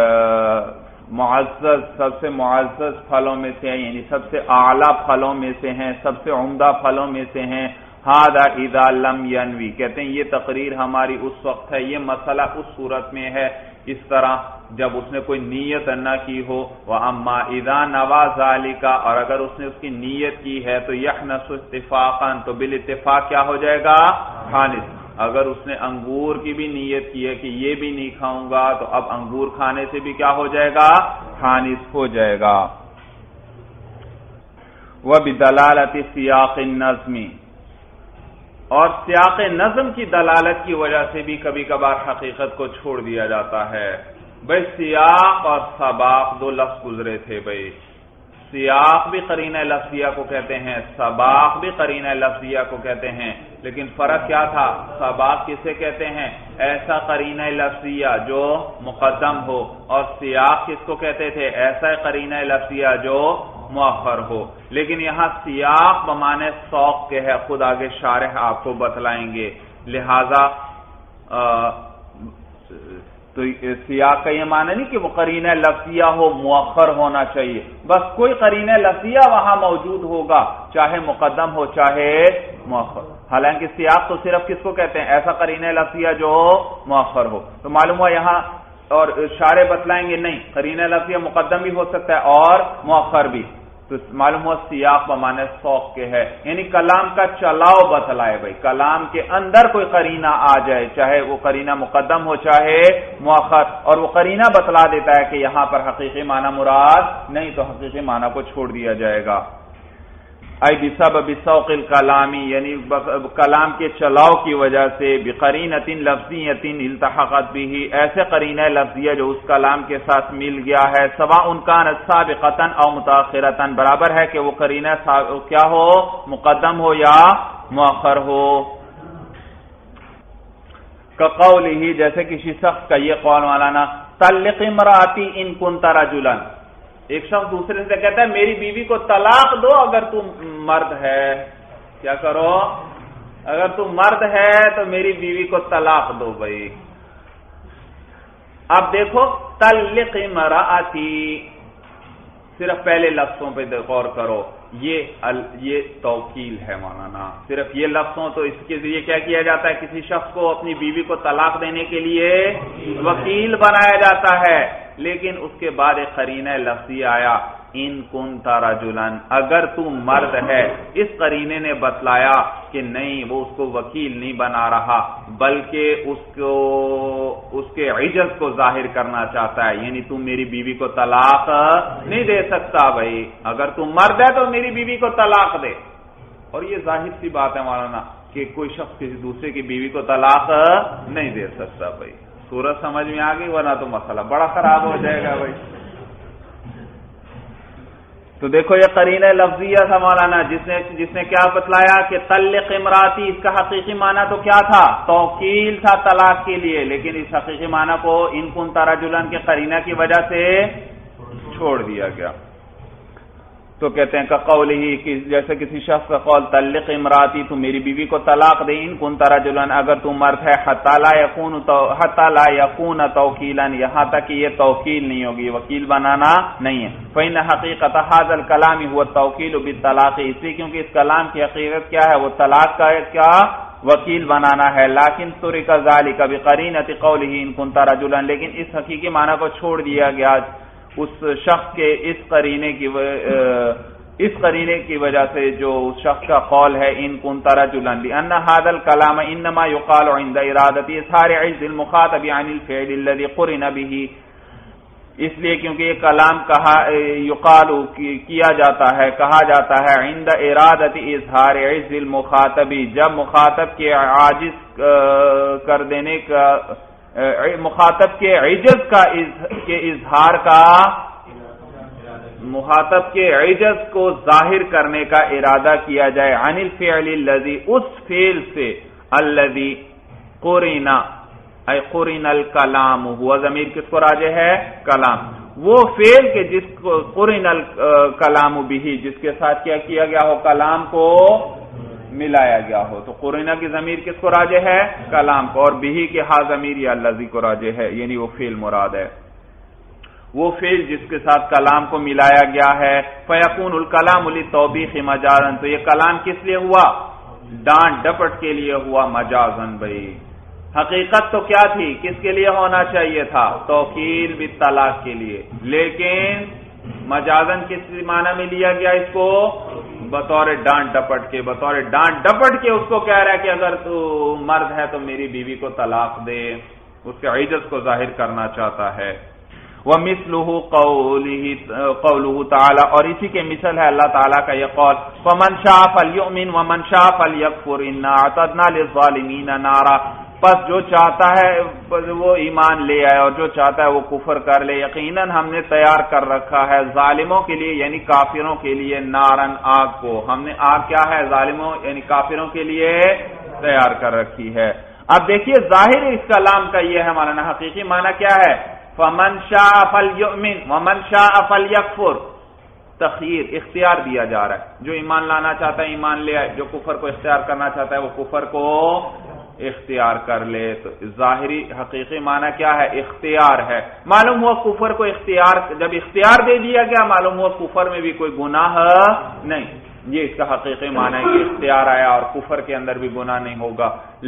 معزز سب سے معزز پھلوں میں سے ہیں، یعنی سب سے اعلیٰ پھلوں میں سے ہیں، سب سے عمدہ پھلوں میں سے ہیں۔ هذا اذا لم ينوي، کہتے ہیں یہ تقریر ہماری اس وقت ہے، یہ مسئلہ اس صورت میں ہے اس طرح جب اس نے کوئی نیت نہ کی ہو، وَأَمَّا إِذَا نَوَى ذَلِكَ، اور اگر اس نے اس کی نیت کی ہے تو يَحْنَسُ اتفاقا، تو بالاتفاق کیا ہو جائے گا؟ حانس۔ اگر اس نے انگور کی بھی نیت کی ہے کہ یہ بھی نہیں کھاؤں گا تو اب انگور کھانے سے بھی کیا ہو جائے گا؟ حانس ہو جائے گا۔ وَبِدَلَالَةِ سِيَاقِ النَّظْمِ، اور سیاق نظم کی دلالت کی وجہ سے بھی کبھی کبھار حقیقت کو چھوڑ دیا جاتا ہے۔ بھئی سیاق اور سباق دو لفظ گزرے تھے بھئی، سیاق بھی قرینہ لفظیہ کو کہتے ہیں، سباق بھی قرینہ لفظیہ کو کہتے ہیں، لیکن فرق کیا تھا؟ سباق کسے کہتے ہیں؟ ایسا قرینہ لفظیہ جو مقدم ہو، اور سیاق کس کو کہتے تھے؟ ایسا قرینہ لفظیہ جو مؤخر ہو۔ لیکن یہاں سیاق بمعنی سوق کے ہے، خود آگے شارح آپ کو بتلائیں گے، لہذا تو سیاق کا یہ معنی نہیں کہ وہ قرینہ لفظیہ ہو مؤخر ہونا چاہیے، بس کوئی قرینہ لفظیہ وہاں موجود ہوگا، چاہے مقدم ہو چاہے مؤخر۔ حالانکہ سیاق تو صرف کس کو کہتے ہیں؟ ایسا قرینہ لفظیہ جو مؤخر ہو۔ تو معلوم ہوا یہاں اور شارح بتلائیں گے نہیں، قرینہ لفظیہ مقدم بھی ہو سکتا ہے اور مؤخر بھی، تو معلوم ہوا سیاق بمعنی سوق کے ہے، یعنی کلام کا چلاؤ بتلائے بھائی، کلام کے اندر کوئی قرینہ آ جائے، چاہے وہ قرینہ مقدم ہو چاہے مؤخر، اور وہ قرینہ بتلا دیتا ہے کہ یہاں پر حقیقی معنی مراد نہیں، تو حقیقی معنی کو چھوڑ دیا جائے گا۔ ای بسبب سوق الکلامی یعنی کلام کے چلاؤ کی وجہ سے، بقرینۃ لفظیۃ التحقت به، ایسے قرینہ لفظیہ جو اس کلام کے ساتھ مل گیا ہے، سواء کانت سابقۃ او متاخرۃ، برابر ہے کہ وہ قرینہ کیا ہو، مقدم ہو یا مؤخر ہو. کقولہ، جیسے کسی شخص کا یہ قول مولانا طلق امراتی ان کنت رجلا، ایک شخص دوسرے سے کہتا ہے میری بیوی کو طلاق دو اگر تم مرد ہے. کیا کرو؟ اگر تم مرد ہے تو میری بیوی کو طلاق دو بھائی. اب دیکھو طلق امراتی، صرف پہلے لفظوں پہ غور کرو، یہ توکیل ہے مولانا. صرف یہ لفظوں تو اس کے ذریعے کیا کیا جاتا ہے، کسی شخص کو اپنی بیوی کو طلاق دینے کے لیے وکیل بنایا جاتا ہے. لیکن اس کے بعد ایک قرینہ لفظی آیا، ان کنت رجلا، اگر تم مرد ہے. اس قرینے نے بتلایا کہ نہیں، وہ اس کو وکیل نہیں بنا رہا بلکہ اس کے عجز کو ظاہر کرنا چاہتا ہے. یعنی تم میری بیوی کو طلاق نہیں دے سکتا بھائی، اگر تم مرد ہے تو میری بیوی کو طلاق دے. اور یہ ظاہر سی بات ہے مولانا کہ کوئی شخص کسی دوسرے کی بیوی کو طلاق نہیں دے سکتا بھائی. صورت سمجھ میں آ گئی، ورنہ تو مسئلہ بڑا خراب ہو جائے گا بھائی. تو دیکھو یہ قرینہ لفظیہ تھا مولانا، جس نے کیا بتلایا کہ طلق امراتی، اس کا حقیقی معنی تو کیا تھا، توکیل تھا طلاق کے لیے، لیکن اس حقیقی معنی کو ان کنت رجلا کے قرینہ کی وجہ سے چھوڑ دیا گیا. تو کہتے ہیں کہ قولہ، جیسے کسی شخص کا قول طلق امراتی، تو میری بیوی کو طلاق دے، ان کنت رجلا، اگر تم مرد ہے، حتی لا یکون توکیلا، یہاں تک کہ یہ توکیل نہیں ہوگی، وکیل بنانا نہیں ہے. فإن حقیقت هذا الكلام هو التوکیل بالطلاق، اس لیے کیونکہ اس کلام کی حقیقت کیا ہے، وہ طلاق کا کیا وکیل بنانا ہے. لیکن ترک ذلك بقرینۃ قولہ ان کنت رجلا، لیکن اس حقیقی معنی کو چھوڑ دیا گیا اس شخص کے اس قرینے کی وجہ سے جو اس شخص کا قول ہے ان کنت رجلا، لأن هذا الكلام انما يقال عند ارادة اظهار عجز المخاطب عن الفعل الذي قرن به، اس لیے کیونکہ یہ کلام کیا جاتا ہے عند ارادة اظهار عجز المخاطب، جب مخاطب کے عاجز کر دینے کا، مخاطب کے عجز کے اظہار کا، مخاطب کے عجز کو ظاہر کرنے کا ارادہ کیا جائے، عن الفعل الذي، اس فعل سے، الذي قرن، اے قرن الکلام، ہوا ضمیر کس کو راجع ہے، کلام، وہ فعل کے جس کو قرن الکلام به، جس کے ساتھ کیا کیا گیا ہو، کلام کو ملایا گیا ہو. تو قرینہ کی ضمیر کس کو راجع ہے، کلام کو، اور بھی کے ہا ضمیر یا الذی کو راجع ہے، یعنی وہ فعل مراد ہے، وہ فعل جس کے ساتھ کلام کو ملایا گیا ہے. فیکون الکلام للتوبیخ مجازا، تو یہ کلام کس لیے ہوا، ڈانٹ ڈپٹ کے لیے ہوا، مجازن بھائی. حقیقت تو کیا تھی، کس کے لیے ہونا چاہیے تھا، توکیل بالطلاق کے لیے، لیکن مجازن کس معنی میں لیا گیا اس کو، بطور ڈانٹ ڈپٹ کے اس کو کہہ رہا ہے کہ اگر تو مرد ہے تو میری بیوی کو طلاق دے، اس کے عجز کو ظاہر کرنا چاہتا ہے. وَمِثْلُهُ قَوْلُهُ تَعَالَى، اور اسی کے مثل ہے اللہ تعالیٰ کا یہ قول، فَمَنْ شَاءَ فَلْيُؤْمِنْ وَمَنْ شَاءَ فَلْيَكْفُرْ إِنَّا أَعْتَدْنَا لِلظَّالِمِينَ نَارًا، پس جو چاہتا ہے وہ ایمان لے آئے اور جو چاہتا ہے وہ کفر کر لے، یقیناً ہم نے تیار کر رکھا ہے ظالموں کے لیے یعنی کافروں کے لیے، نارن، آگ کو، ہم نے آگ کیا ہے، ظالموں یعنی کافروں کے لیے تیار کر رکھی ہے. اب دیکھیے ظاہر اس کلام کا یہ ہے مولانا، حقیقی معنی کیا ہے، فَمَنْ شَاءَ فَلْيُؤْمِنْ وَمَنْ شَاءَ فَلْيَكْفُرْ، تخییر، اختیار دیا جا رہا ہے، جو ایمان لانا چاہتا ہے ایمان لے آئے، جو کفر کو اختیار کرنا چاہتا ہے وہ کفر کو اختیار کر لے. تو ظاہری حقیقی معنی کیا ہے، اختیار ہے. معلوم ہوا کفر کو اختیار، جب اختیار دے دیا گیا معلوم ہوا کفر میں بھی کوئی گناہ نہیں، یہ اس کا حقیقی معنی ہے کہ اختیار آیا اور کفر کے اندر بھی گناہ نہیں ہوگا.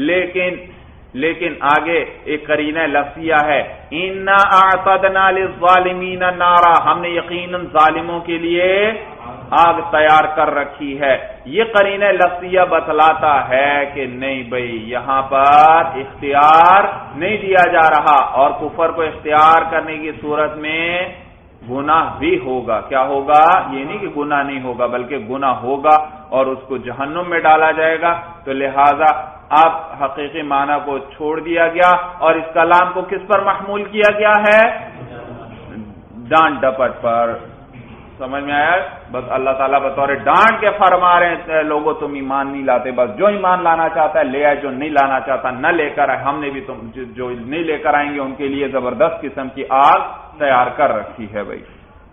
لیکن آگے ایک قرینہ لفظیہ ہے، اِنَّا أَعْتَدْنَا لِلظَّالِمِينَ نَارًا، ہم نے یقیناً ظالموں کے لیے آگ تیار کر رکھی ہے. یہ قرینہ لفظیہ بتلاتا ہے کہ نہیں بھائی یہاں پر اختیار نہیں دیا جا رہا، اور کفر کو اختیار کرنے کی صورت میں گناہ بھی ہوگا. کیا ہوگا؟ یہ نہیں کہ گناہ نہیں ہوگا بلکہ گناہ ہوگا اور اس کو جہنم میں ڈالا جائے گا. تو لہذا اب حقیقی معنی کو چھوڑ دیا گیا اور اس کلام کو کس پر محمول کیا گیا ہے؟ ڈانٹ ڈپٹ پر. سمجھ میں آیا؟ بس اللہ تعالیٰ بطور ڈانٹ کے فرما رہے ہیں لوگوں تم ایمان نہیں لاتے، بس جو ایمان لانا چاہتا ہے لے آئے، جو نہیں لانا چاہتا نہ لے کر آئے. ہم نے بھی تم جو نہیں لے کر آئیں گے ان کے لیے زبردست قسم کی آگ تیار کر رکھی ہے. بھائی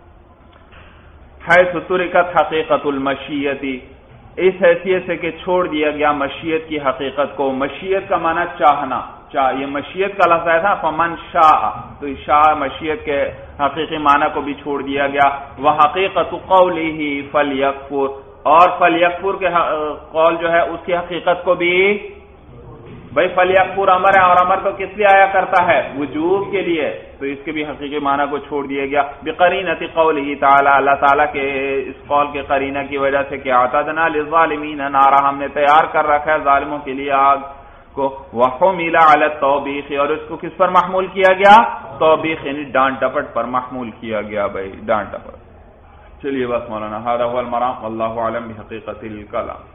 حیث ترکت حقیقت المشیت، اس حیثیت سے کہ چھوڑ دیا گیا مشیت کی حقیقت کو. مشیت کا معنی چاہنا، یہ مشیت کا لفظ ہے تھا فمن شاء، تو شاء مشیت کے حقیقی معنی کو بھی چھوڑ دیا گیا. وہ حقیقت قولہ فلیکفر، اور فلیکفر کے قول جو ہے اس کی حقیقت کو بھی. بھائی فلیکفر امر ہے اور امر تو کس لیے آیا کرتا ہے؟ وجوب کے لیے. تو اس کے بھی حقیقی معنی کو چھوڑ دیا گیا. بقرینۃ قولہ تعالی، اللہ تعالیٰ کے اس قول کے قرینہ کی وجہ سے کہ اعتدنا للظالمین نارا، ہم نے تیار کر رکھا ہے ظالموں کے لیے آگ کو. وحمل علی التوبیخ، اور اس کو کس پر محمول کیا گیا؟ توبیخ یعنی ڈانٹ ڈپٹ پر محمول کیا گیا. بھائی ڈانٹ ڈپٹ. چلیے بس مولانا، ھذا ھو المرام، واللہ اعلم بحقیقت الکلام.